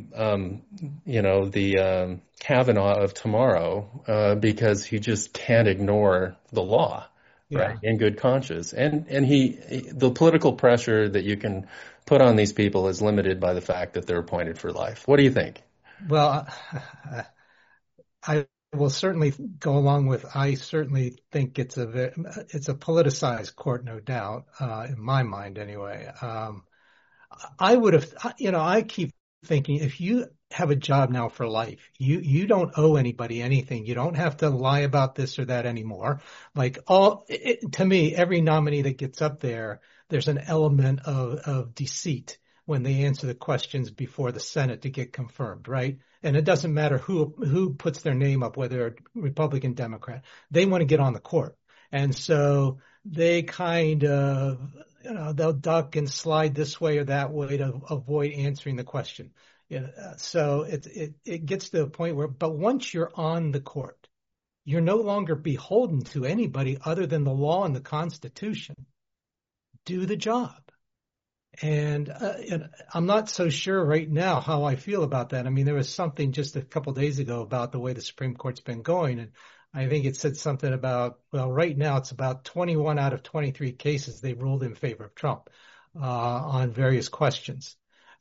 the Kavanaugh of tomorrow, because he just can't ignore the law, right? In good conscience. And the political pressure that you can put on these people is limited by the fact that they're appointed for life. What do you think? Well, I will certainly go along with, I certainly think it's a politicized court, no doubt, in my mind anyway. I would have, I keep thinking if you have a job now for life, you don't owe anybody anything. You don't have to lie about this or that anymore. To me, every nominee that gets up there, there's an element of deceit when they answer the questions before the Senate to get confirmed, right? And it doesn't matter who puts their name up, whether Republican, Democrat, they want to get on the court. And so they kind of, they'll duck and slide this way or that way to avoid answering the question. So it gets to a point where, but once you're on the court, you're no longer beholden to anybody other than the law and the Constitution. Do the job. And I'm not so sure right now how I feel about that. I mean, there was something just a couple of days ago about the way the Supreme Court's been going. And I think it said something about, well, right now it's about 21 out of 23 cases they ruled in favor of Trump on various questions.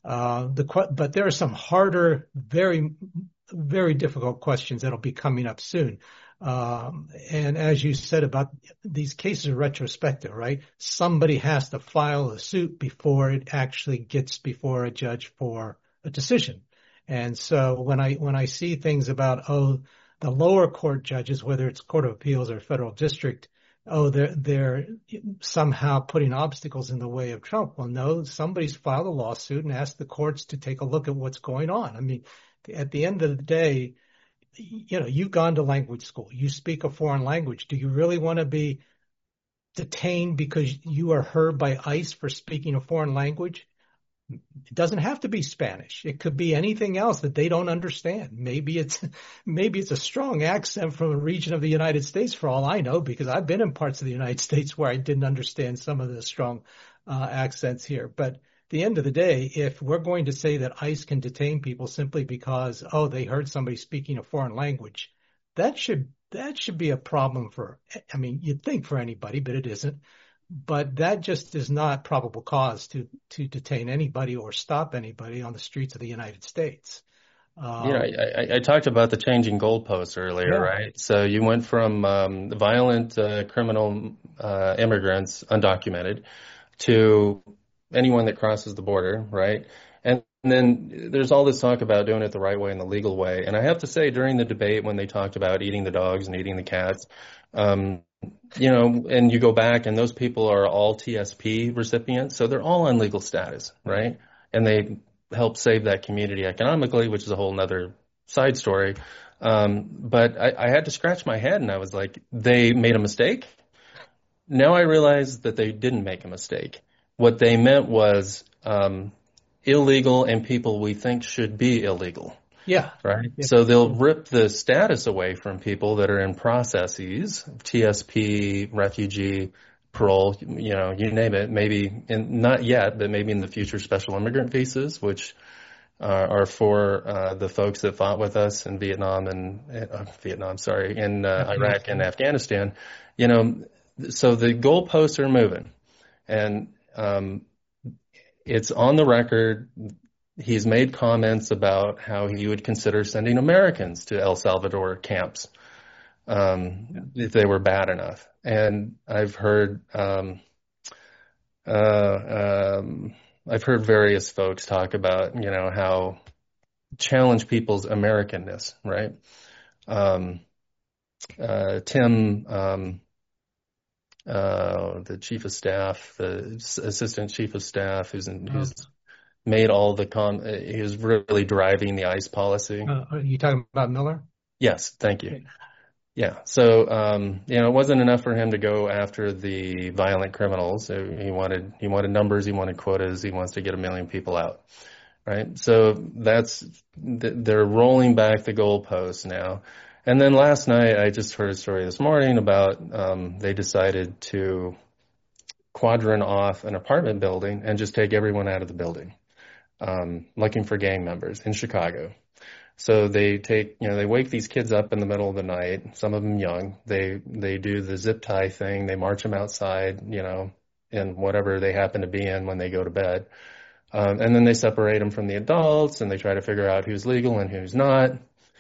But there are some harder, very, very difficult questions that'll be coming up soon. And as you said about these cases are retrospective, right? Somebody has to file a suit before it actually gets before a judge for a decision. And so when I see things about, the lower court judges, whether it's Court of Appeals or federal district, they're somehow putting obstacles in the way of Trump. Well, no, somebody's filed a lawsuit and asked the courts to take a look at what's going on. I mean, at the end of the day, you've gone to language school. You speak a foreign language. Do you really want to be detained because you are heard by ICE for speaking a foreign language? It doesn't have to be Spanish. It could be anything else that they don't understand. Maybe it's a strong accent from a region of the United States for all I know, because I've been in parts of the United States where I didn't understand some of the strong accents here. But the end of the day, if we're going to say that ICE can detain people simply because, oh, they heard somebody speaking a foreign language, that should be a problem for, I mean, you'd think for anybody, but it isn't. But that just is not probable cause to detain anybody or stop anybody on the streets of the United States. I talked about the changing goalposts earlier, Yeah. right? So you went from violent criminal immigrants, undocumented, to anyone that crosses the border, right? And then there's all this talk about doing it the right way and the legal way. And I have to say, during the debate, when they talked about eating the dogs and eating the cats, and you go back and those people are all TSP recipients, so they're all on legal status, right? And they help save that community economically, which is a whole nother side story. But I had to scratch my head and I was like, they made a mistake. Now I realize that they didn't make a mistake. What they meant was illegal and people we think should be illegal. Yeah. Right. Yeah. So they'll rip the status away from people that are in processes, TSP, refugee, parole, you name it, maybe not yet, but maybe in the future, special immigrant visas, which are for the folks that fought with us in in Iraq and Afghanistan. So the goalposts are moving, and it's on the record. He's made comments about how he would consider sending Americans to El Salvador camps if they were bad enough. And I've heard various folks talk about how challenge people's Americanness, right? Tim, the chief of staff, the assistant chief of staff, who's made all he was really driving the ICE policy. Are you talking about Miller? Yes, thank you. Yeah. So, it wasn't enough for him to go after the violent criminals. He wanted numbers, he wanted quotas, he wants to get 1 million people out. Right. So they're rolling back the goalposts now. And then last night, I just heard a story this morning about, they decided to quadrant off an apartment building and just take everyone out of the building, looking for gang members in Chicago. So they they wake these kids up in the middle of the night, some of them young. They do the zip tie thing. They march them outside, in whatever they happen to be in when they go to bed. And then they separate them from the adults and they try to figure out who's legal and who's not.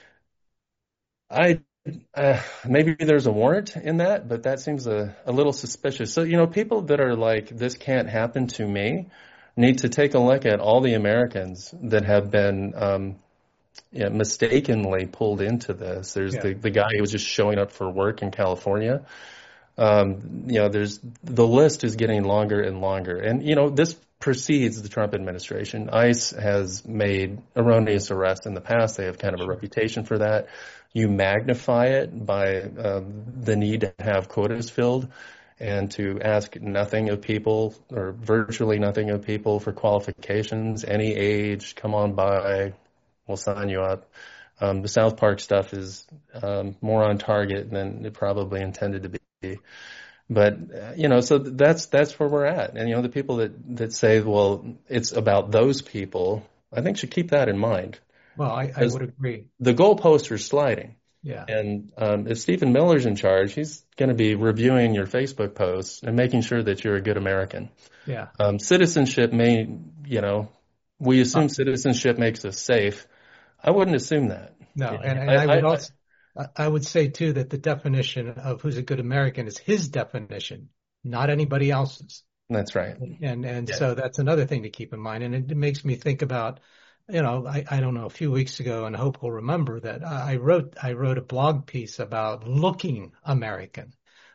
Maybe there's a warrant in that, but that seems a little suspicious. So, people that are like, this can't happen to me, need to take a look at all the Americans that have been, mistakenly pulled into this. There's the guy who was just showing up for work in California. There's the list is getting longer and longer. And, this precedes the Trump administration. ICE has made erroneous arrests in the past. They have kind of a reputation for that. You magnify it by the need to have quotas filled and to ask nothing of people or virtually nothing of people for qualifications, any age, come on by, we'll sign you up. The South Park stuff is more on target than it probably intended to be. But, so that's where we're at. And, the people that say, well, it's about those people, I think should keep that in mind. Well, I would agree. The goalposts are sliding. Yeah. And if Stephen Miller's in charge, he's going to be reviewing your Facebook posts and making sure that you're a good American. Yeah. Citizenship we assume citizenship makes us safe. I wouldn't assume that. No, and I would say too that the definition of who's a good American is his definition, not anybody else's. That's right. And so that's another thing to keep in mind. And it makes me think about, I don't know, a few weeks ago, and Hope will remember that I wrote a blog piece about looking American,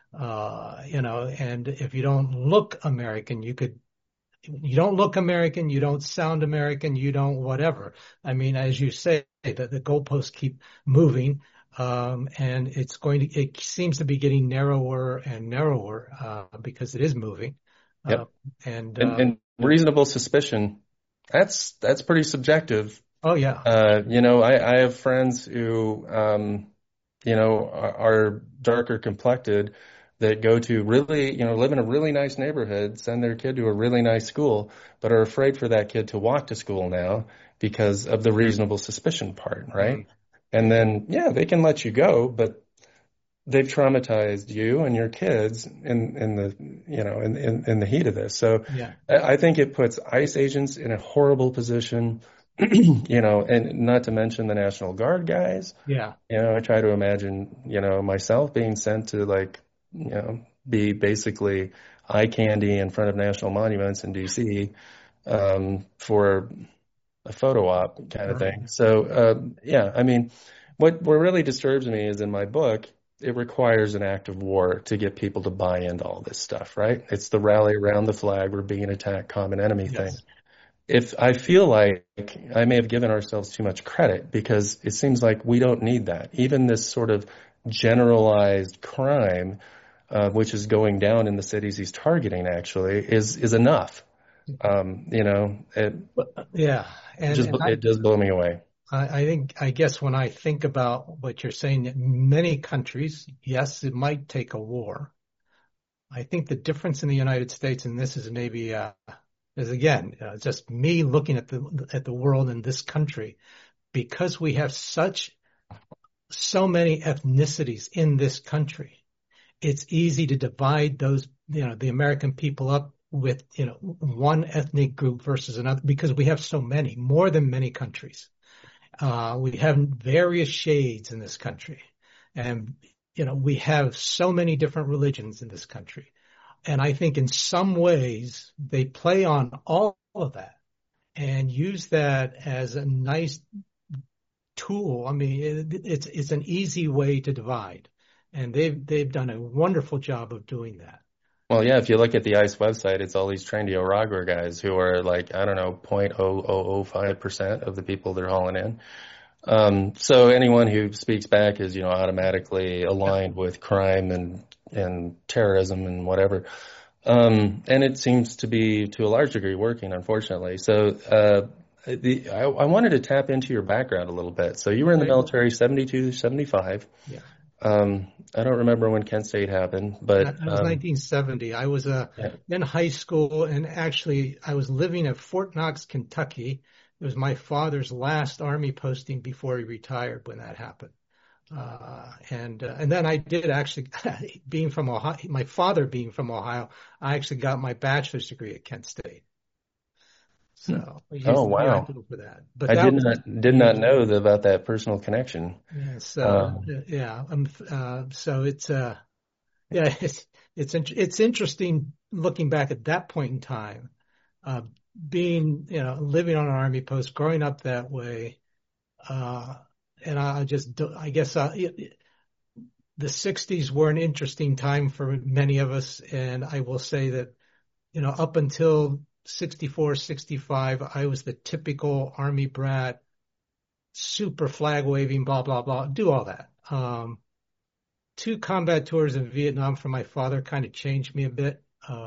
and if you don't look American, you don't look American, you don't sound American, you don't whatever. I mean, as you say, the goalposts keep moving, and it seems to be getting narrower and narrower, because it is moving. Yep. And reasonable suspicion, that's pretty subjective. Oh yeah. I have friends who, are darker complected, that go to really, live in a really nice neighborhood, send their kid to a really nice school, but are afraid for that kid to walk to school now because of the reasonable suspicion part, right? Mm. And then, yeah, they can let you go, but they've traumatized you and your kids in the in the heat of this. So Yeah. I think it puts ICE agents in a horrible position, and not to mention the National Guard guys. Yeah. I try to imagine, myself being sent to be basically eye candy in front of national monuments in DC, for a photo op kind of Right. thing. So, yeah, I mean, what really disturbs me is in my book, it requires an act of war to get people to buy into all this stuff, right? It's the rally around the flag, we're being attacked, common enemy thing. Yes. If I feel like I may have given ourselves too much credit because it seems like we don't need that. Even this sort of generalized crime, which is going down in the cities he's targeting, actually, is enough. It Yeah. just And it does blow me away. I guess when I think about what you're saying, many countries, yes, it might take a war. I think the difference in the United States, and this is maybe, is again, just me looking at the world in this country, because we have so many ethnicities in this country. It's easy to divide those, the American people up with, one ethnic group versus another because we have so many, more than many countries. We have various shades in this country, and we have so many different religions in this country. And I think in some ways they play on all of that and use that as a nice tool. I mean, it's an easy way to divide, and they've done a wonderful job of doing that. Well, yeah, if you look at the ICE website, it's all these trained Oragua guys who are like, I don't know, 0.0005% of the people they're hauling in. So anyone who speaks back is, automatically Yeah. aligned with crime and terrorism and whatever. And it seems to be to a large degree working, unfortunately. So, I wanted to tap into your background a little bit. So you were in the Okay. military 72, 75. Yeah. I don't remember when Kent State happened, but, That was 1970. I was yeah. in high school, and actually I was living at Fort Knox, Kentucky. It was my father's last Army posting before he retired when that happened. And then I did actually, being from Ohio, my father being from Ohio, I actually got my bachelor's degree at Kent State. So I Oh, used the GI wow. Bill for that. But I that did was not years ago. know about that personal connection. Yeah. So Um, yeah. So it's yeah, it's interesting looking back at that point in time, uh, being living on an army post, growing up that way, uh, and I guess the '60s were an interesting time for many of us, and I will say that up until 64, 65, I was the typical army brat, super flag waving, blah blah blah, do all that. Two combat tours in Vietnam for my father kind of changed me a bit.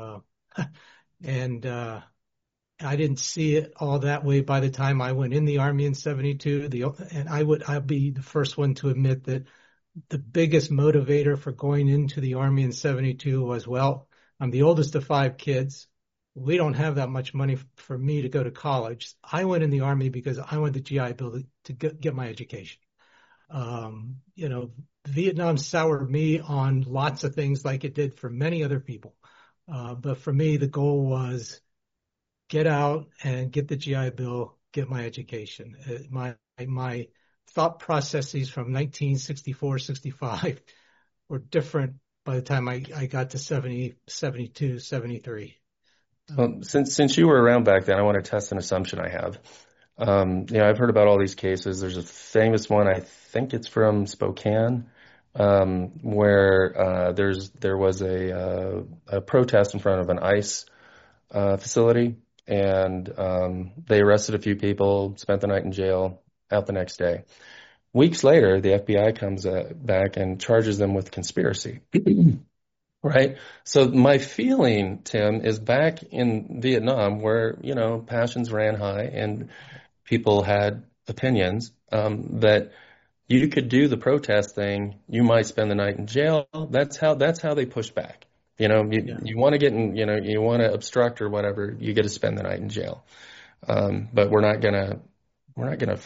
And I didn't see it all that way by the time I went in the Army in 72. And I'll be the first one to admit that the biggest motivator for going into the Army in 72 was, well, I'm the oldest of five kids. We don't have that much money for me to go to college. I went in the Army because I wanted the GI Bill to get my education. Um, you know, Vietnam soured me on lots of things like it did for many other people. But for me, the goal was get out and get the GI Bill, get my education. My thought processes from 1964, 65 were different by the time I got to 70, 72, 73. well, since you were around back then, I want to test an assumption I have. I've heard about all these cases. There's a famous one, I think it's from Spokane, where there was a protest in front of an ICE facility, and they arrested a few people, spent the night in jail, out the next day. Weeks later, the FBI comes back and charges them with conspiracy. Right. So my feeling, Tim, is back in Vietnam where, passions ran high and people had opinions, that you could do the protest thing. You might spend the night in jail. That's how they push back. You want to get in, you want to obstruct or whatever, you get to spend the night in jail. But we're not gonna,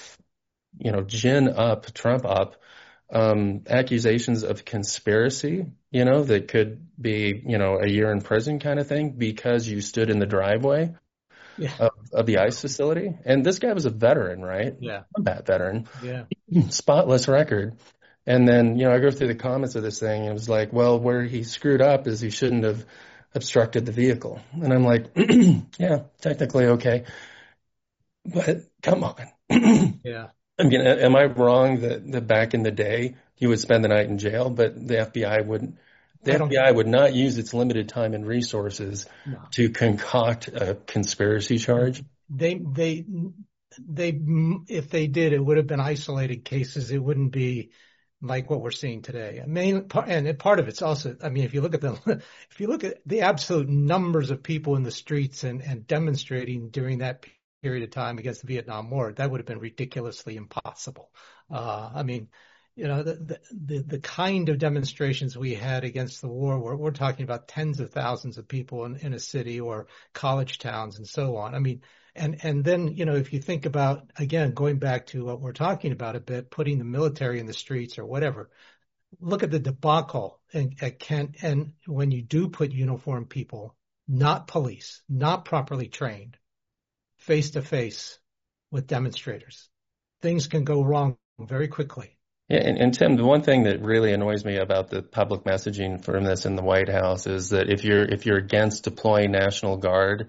trump up accusations of conspiracy, that could be, a year in prison kind of thing because you stood in the driveway Yeah. of the ICE facility. And this guy was a veteran, right? Yeah. Combat veteran, Yeah. spotless record. And then, I go through the comments of this thing and it was like, well, where he screwed up is he shouldn't have obstructed the vehicle. And I'm like, yeah, technically okay. But come on. Yeah. I mean, am I wrong that back in the day you would spend the night in jail, but the FBI wouldn't? The FBI would not use its limited time and resources No. to concoct a conspiracy charge. They, if they did, it would have been isolated cases. It wouldn't be like what we're seeing today. And part of it's also, I mean, if you look at the absolute numbers of people in the streets and demonstrating during that period of time against the Vietnam War, that would have been ridiculously impossible. I mean, the kind of demonstrations we had against the war, we're talking about tens of thousands of people in a city or college towns and so on. I mean, and then, if you think about, again, going back to what we're talking about a bit, putting the military in the streets or whatever, look at the debacle at Kent. And when you do put uniformed people, not police, not properly trained, face to face with demonstrators, things can go wrong very quickly. Yeah, and Tim, the one thing that really annoys me about the public messaging from this in the White House is that if you're against deploying National Guard,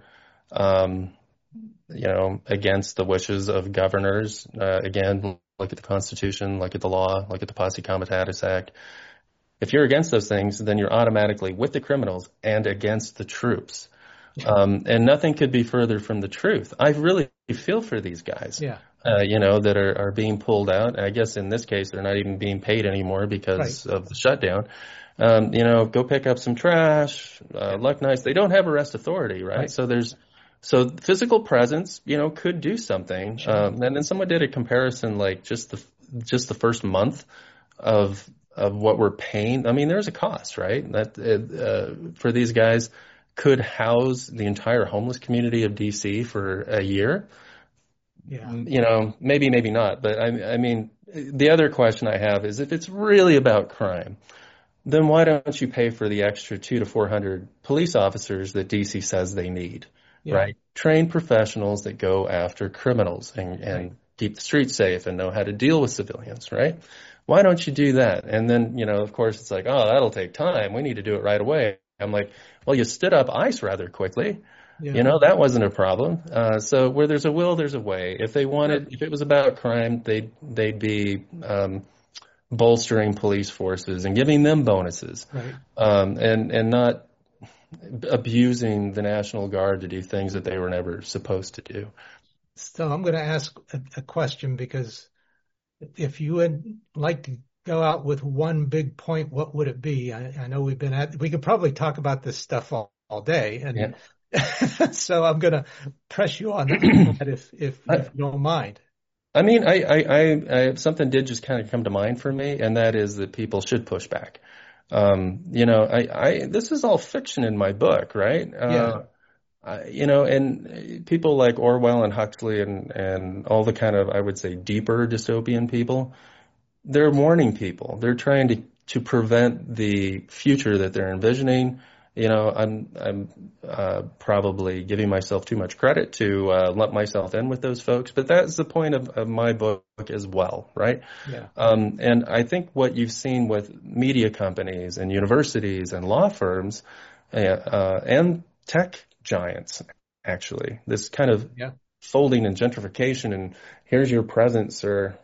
against the wishes of governors, again, look at the Constitution, look at the law, look at the Posse Comitatus Act. If you're against those things, then you're automatically with the criminals and against the troops. And nothing could be further from the truth. I really feel for these guys, that are being pulled out. I guess in this case, they're not even being paid anymore because of the shutdown. Go pick up some trash, Luck Nice. They don't have arrest authority, right? So physical presence, could do something. Sure. And then someone did a comparison, like just the first month of what we're paying. I mean, there's a cost, right? That for these guys could house the entire homeless community of DC for a year. Yeah. Maybe not. But I mean, the other question I have is if it's really about crime, then why don't you pay for the extra 200 to 400 police officers that DC says they need, right? Trained professionals that go after criminals and keep the streets safe and know how to deal with civilians, right? Why don't you do that? And then, of course, it's like, oh, that'll take time. We need to do it right away. I'm like, well, you stood up ICE rather quickly. Yeah. That wasn't a problem. So where there's a will, there's a way. If it was about crime, they'd be bolstering police forces and giving them bonuses, Right. and not abusing the National Guard to do things that they were never supposed to do. So I'm going to ask a question, because if you would like to go out with one big point, what would it be? I know we could probably talk about this stuff all day. And so I'm going to press you on that if you don't mind. I mean, I something did just kind of come to mind for me, and that is that people should push back. This is all fiction in my book, right? And people like Orwell and Huxley and all the kind of, I would say, deeper dystopian people, they're warning people. They're trying to prevent the future that they're envisioning. I'm probably giving myself too much credit to lump myself in with those folks, but that's the point of my book as well, right? Yeah. And I think what you've seen with media companies and universities and law firms and tech giants, actually, this kind of folding and gentrification, and here's your presence, or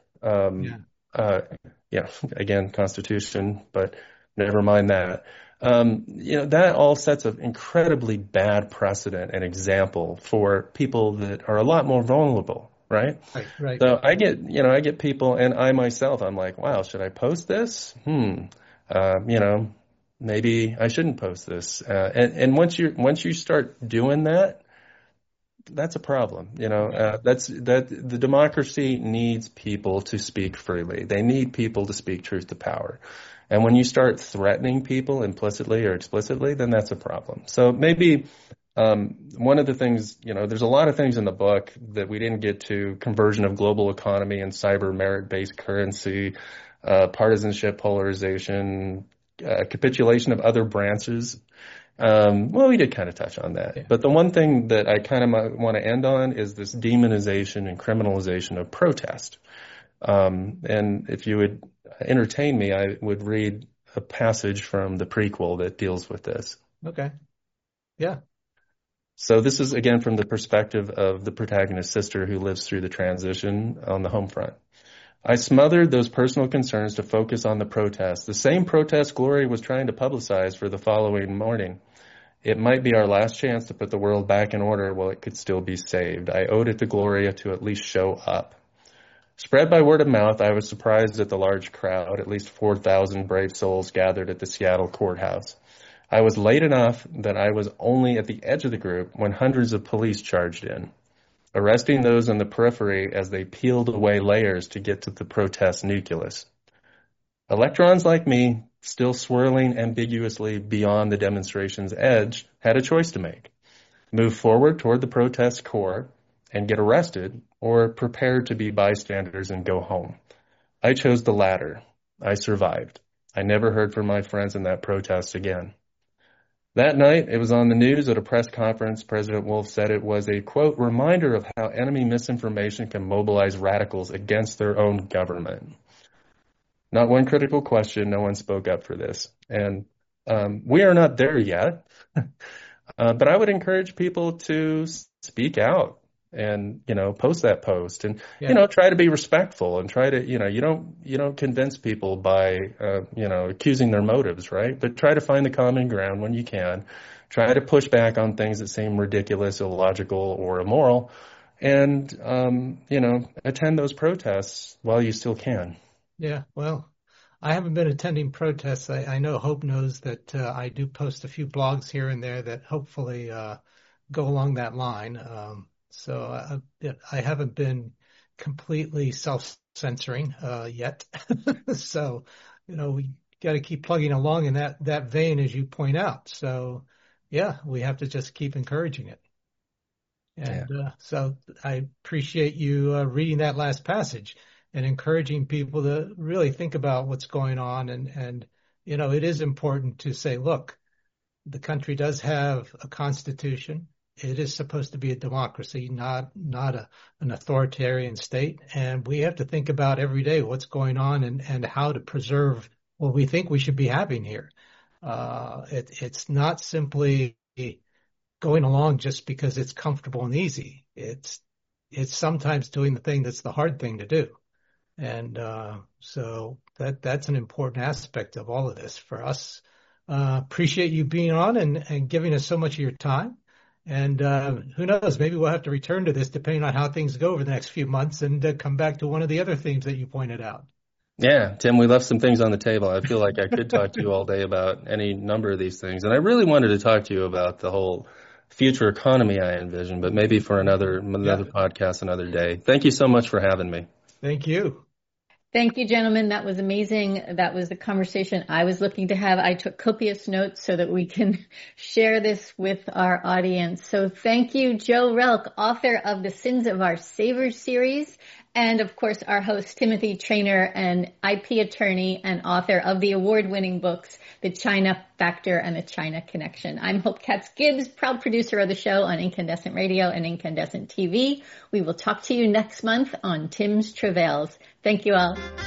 again, Constitution, but never mind that. That all sets an incredibly bad precedent and example for people that are a lot more vulnerable, right? Right. So I get people, and I myself, I'm like, wow, should I post this? Maybe I shouldn't post this. And once you start doing that, that's a problem. The democracy needs people to speak freely. They need people to speak truth to power. And when you start threatening people implicitly or explicitly, then that's a problem. So maybe one of the things, there's a lot of things in the book that we didn't get to: conversion of global economy and cyber merit-based currency, partisanship, polarization, capitulation of other branches. We did kind of touch on that. Yeah. But the one thing that I kind of want to end on is this demonization and criminalization of protest. And if you would entertain me, I would read a passage from the prequel that deals with this. Okay. Yeah. So this is, again, from the perspective of the protagonist's sister who lives through the transition on the home front. I smothered those personal concerns to focus on the protest, the same protest Gloria was trying to publicize for the following morning. It might be our last chance to put the world back in order while it could still be saved. I owed it to Gloria to at least show up. Spread by word of mouth, I was surprised at the large crowd, at least 4,000 brave souls gathered at the Seattle courthouse. I was late enough that I was only at the edge of the group when hundreds of police charged in, arresting those on the periphery as they peeled away layers to get to the protest nucleus. Electrons like me, still swirling ambiguously beyond the demonstration's edge, had a choice to make: move forward toward the protest core and get arrested, or prepare to be bystanders and go home. I chose the latter. I survived. I never heard from my friends in that protest again. That night, it was on the news at a press conference. President Wolf said it was a, quote, reminder of how enemy misinformation can mobilize radicals against their own government. Not one critical question. No one spoke up for this. And we are not there yet. But I would encourage people to speak out and, post that post and, try to be respectful and try to, you don't convince people by, accusing their motives, right? But try to find the common ground when you can. Try to push back on things that seem ridiculous, illogical, or immoral, and, attend those protests while you still can. Yeah, well, I haven't been attending protests. I know Hope knows that I do post a few blogs here and there that hopefully go along that line. So I haven't been completely self-censoring yet. So, we got to keep plugging along in that vein, as you point out. So, yeah, we have to just keep encouraging it. And so I appreciate you reading that last passage and encouraging people to really think about what's going on. And it is important to say, look, the country does have a constitution. It is supposed to be a democracy, not an authoritarian state. And we have to think about every day what's going on and how to preserve what we think we should be having here. It's not simply going along just because it's comfortable and easy. It's sometimes doing the thing that's the hard thing to do. And so that's an important aspect of all of this for us. Appreciate you being on and giving us so much of your time. And who knows, maybe we'll have to return to this depending on how things go over the next few months and come back to one of the other themes that you pointed out. Yeah, Tim, we left some things on the table. I feel like I could talk to you all day about any number of these things. And I really wanted to talk to you about the whole future economy I envision, but maybe for another podcast another day. Thank you so much for having me. Thank you. Thank you, gentlemen. That was amazing. That was the conversation I was looking to have. I took copious notes so that we can share this with our audience. So thank you, Joe Relk, author of the Sins of Our Savers series, and of course our host, Timothy Trainer, an IP attorney and author of the award-winning books, The China Factor and The China Connection. I'm Hope Katz-Gibbs, proud producer of the show on Incandescent Radio and Incandescent TV. We will talk to you next month on Tim's Travails. Thank you all.